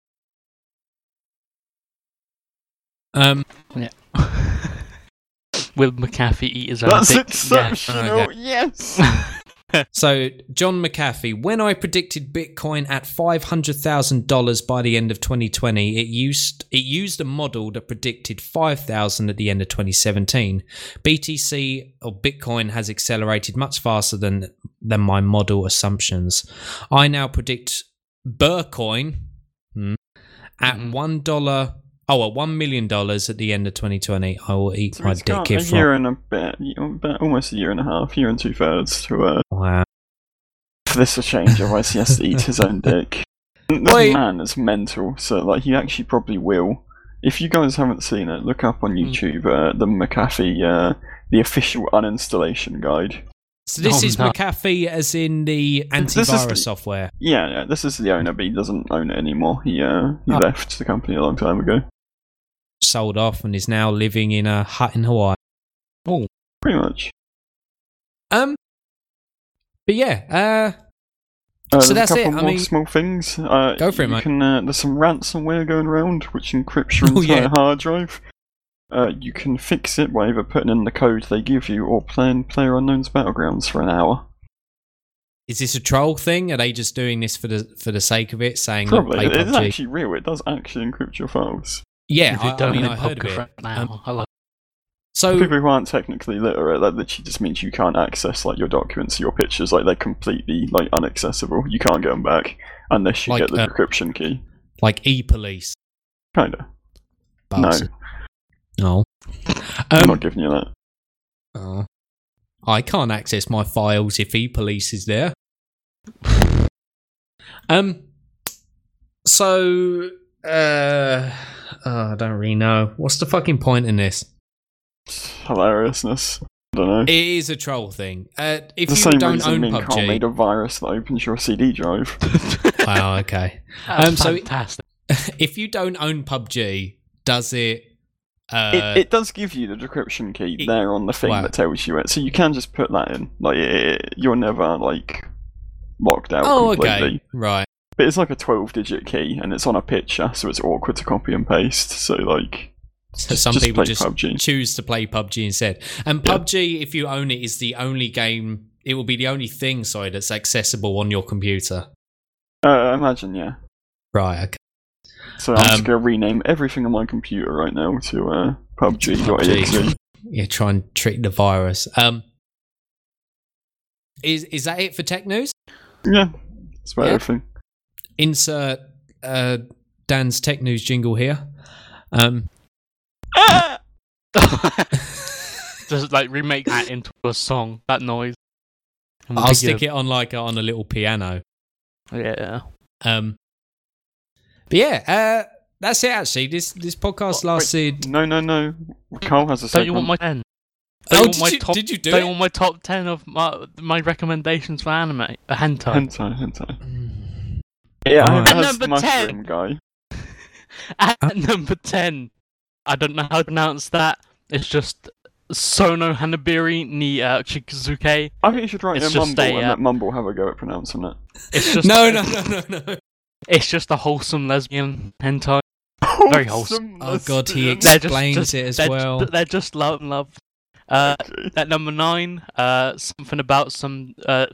Will McAfee eat his own dick? That's exceptional. Yes. So, John McAfee, when I predicted Bitcoin at $500,000 by the end of 2020, it used a model that predicted 5,000 at the end of 2017. BTC or Bitcoin has accelerated much faster than my model assumptions. I now predict Bitcoin at $1 million at the end of 2020. I will eat my dick a year and a bit, almost a year and a half, year and 2/3 to wow. For this to change, otherwise he has to eat his own dick. This man is mental, so like he actually probably will. If you guys haven't seen it, look up on YouTube the McAfee, the official uninstallation guide. So this is McAfee as in the antivirus software? Yeah, this is the owner, but he doesn't own it anymore. He left the company a long time ago. Sold off and is now living in a hut in Hawaii. Oh, pretty much. But yeah, so that's it. I mean, small things. Go for it, mate. There's some ransomware going around which encrypts your entire hard drive. You can fix it by either putting in the code they give you or playing PlayerUnknown's Battlegrounds for an hour. Is this a troll thing? Are they just doing this for the sake of it, saying probably? It is actually real. It does actually encrypt your files. Yeah, I heard of it. So People who aren't technically literate, that literally just means you can't access like your documents, your pictures, like they're completely like inaccessible. You can't get them back unless you Like, get the decryption key. like e-police. Kinda. Bastard. No. I'm not giving you that. Oh. I can't access my files if e-police is there. So, I don't really know. What's the fucking point in this? Hilariousness. I don't know. It is a troll thing. If The you same don't reason own me and Carl made PUBG, a virus that opens your CD drive. wow, okay. That's So fantastic. if you don't own PUBG, does it? It does give you the decryption key there on the thing Wow. that tells you it, so you can just put that in. Like you're never like locked out Oh, completely. okay, right. But it's like a 12-digit key, and it's on a picture, so it's awkward to copy and paste. So like, So some just people play just PUBG. choose to play PUBG instead. And Yeah. PUBG, if you own it, is the only game. It will be the only thing, sorry, that's accessible on your computer. I imagine, yeah. Right. Okay. So I'm just gonna rename everything on my computer right now to PUBG.exe. Yeah, try and trick the virus. Is that it for tech news? Yeah, that's about Yeah. everything. Insert Dan's tech news jingle here. Just like remake that into a song. That noise. And we'll I'll give stick you it on like on a little piano. Yeah. But yeah, that's it. Actually, this podcast lasted. No. Carl has a Don't segment. you want my 10? Oh, Did you do Don't it? you want my top 10 of my recommendations for anime? Hentai. Hentai. Yeah, Alright. it has Number Mushroom Guy. At number 10, I don't know how to pronounce that. It's just Sono Hanabiri ni Chikuzuke. I think you should write It's in just Mumble a, and let Mumble have a go at pronouncing it. It's just No. It's just a wholesome lesbian hentai. Very wholesome. Oh god, he They're explains it as they're, well. They're just love and love. Okay. At number 9, something about some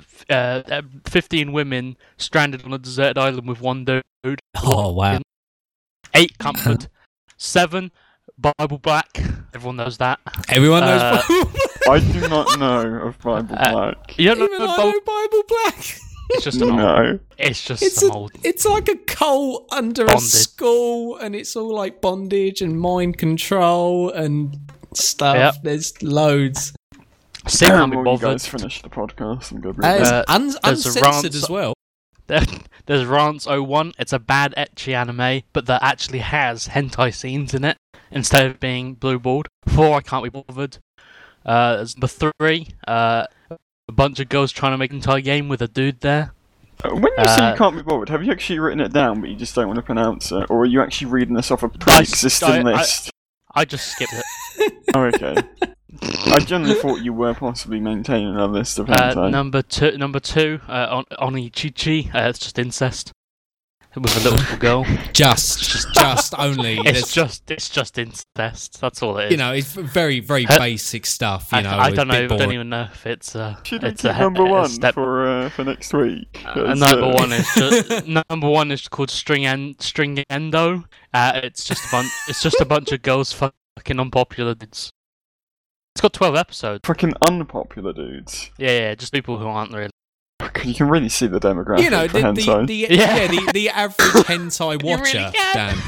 15 women stranded on a deserted island with one dude. Oh wow. 8, Comfort. 7, Bible Black. Everyone knows that. Everyone knows I do not know of Bible Black. You don't Even know I Bible? know Bible Black. It's just an old. No. It's just It's some old. it's like a cult under a Bondage. school, and it's all like bondage and mind control and stuff. Yep. There's loads. Still can't be Well, you bothered. guys finish the podcast and go read It's it. there's a uncensored rant- as well. There's Rance 01. It's a bad ecchi anime, but that actually has hentai scenes in it instead of being blue balled. 4, I can't be bothered. There's number 3. A bunch of girls trying to make an entire game with a dude there. When you say you can't be bothered, have you actually written it down but you just don't want to pronounce it? Or are you actually reading this off a pre-existing I- list? I just skipped it. Oh, okay. I generally thought you were possibly maintaining a list of hentai. Number two, Onichichi. It's just incest with a little girl. Just only. It's just incest. That's all it is. You know, it's very basic stuff. You know, I it's don't a know. bit Don't boring. even know if it's Should we it's keep a number one step. for next week? Number one is number one is called Stringendo. It's just a bunch of girls fucking unpopular dudes. It's got 12 episodes. Fucking unpopular dudes. Yeah, just people who aren't really. You can really see the demographic You know, for hentai. the average hentai watcher, Dan.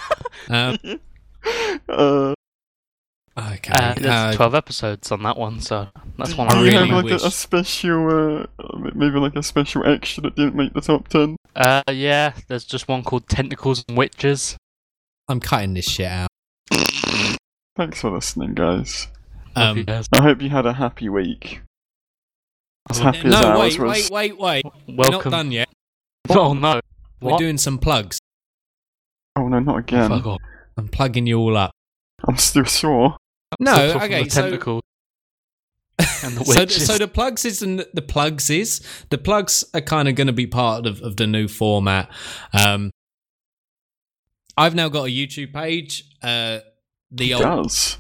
Okay. There's 12 episodes on that one, so that's one I I Do you really have wish. like a special, maybe like a special extra that didn't make the top 10? Yeah, there's just one called Tentacles and Witches. I'm cutting this shit out. Thanks for listening, guys. Love you guys. I hope you had a happy week. As happy as No, ours wait. was. We're not Welcome. done yet. Oh no. We're What? doing some plugs. Oh no, not again. Fuck off. I'm plugging you all up. I'm still sore. No, Stop talking okay. the So, tentacles and the so, witches. so the plugs are kind of going to be part of the new format. I've now got a YouTube page. It does.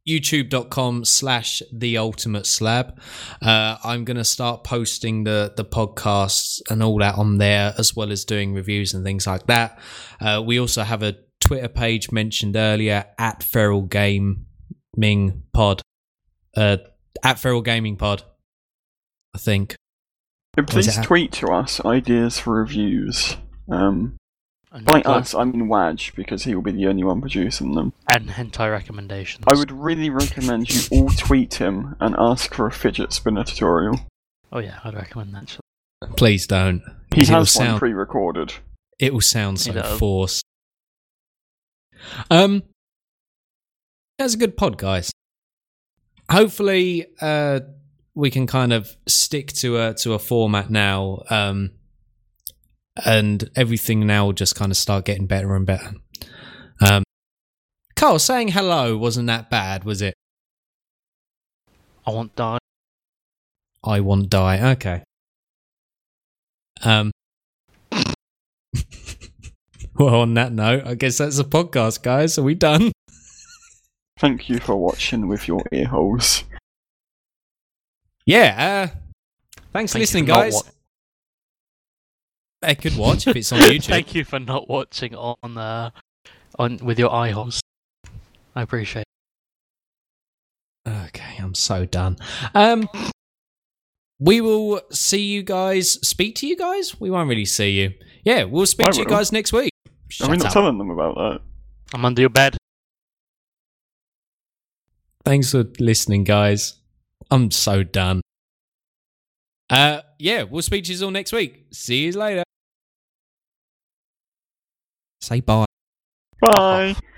youtube.com/theultimateslab. I'm going to start posting the podcasts and all that on there, as well as doing reviews and things like that. We also have a Twitter page mentioned earlier, @FeralGamingPod. at Feral Gaming Pod, I think. Yeah, please tweet to us ideas for reviews. By us, I mean Waj, because he will be the only one producing them. And hentai recommendations. I would really recommend you all tweet him and ask for a fidget spinner tutorial. Oh yeah, I'd recommend that. Please don't. He has one pre-recorded. It will sound so does. forced. That's a good pod, guys. Hopefully, we can kind of stick to a format now, and everything now will just kind of start getting better and better. Carl, saying hello wasn't that bad, was it? I want die. I want die. Okay. Well, on that note, I guess that's a podcast, guys. Are we done? Thank you for watching with your ear holes. Yeah. Thanks for listening, guys. I could watch if it's on YouTube. Thank you for not watching on with your eye holes. I appreciate it. Okay, I'm so done. We will see you guys. Speak to you guys? We won't really see you. Yeah, we'll speak to you guys next week. Are we not telling them about that? I'm under your bed. Thanks for listening, guys. I'm so done. Yeah, we'll speak to you all next week. See you later. Say bye. Bye.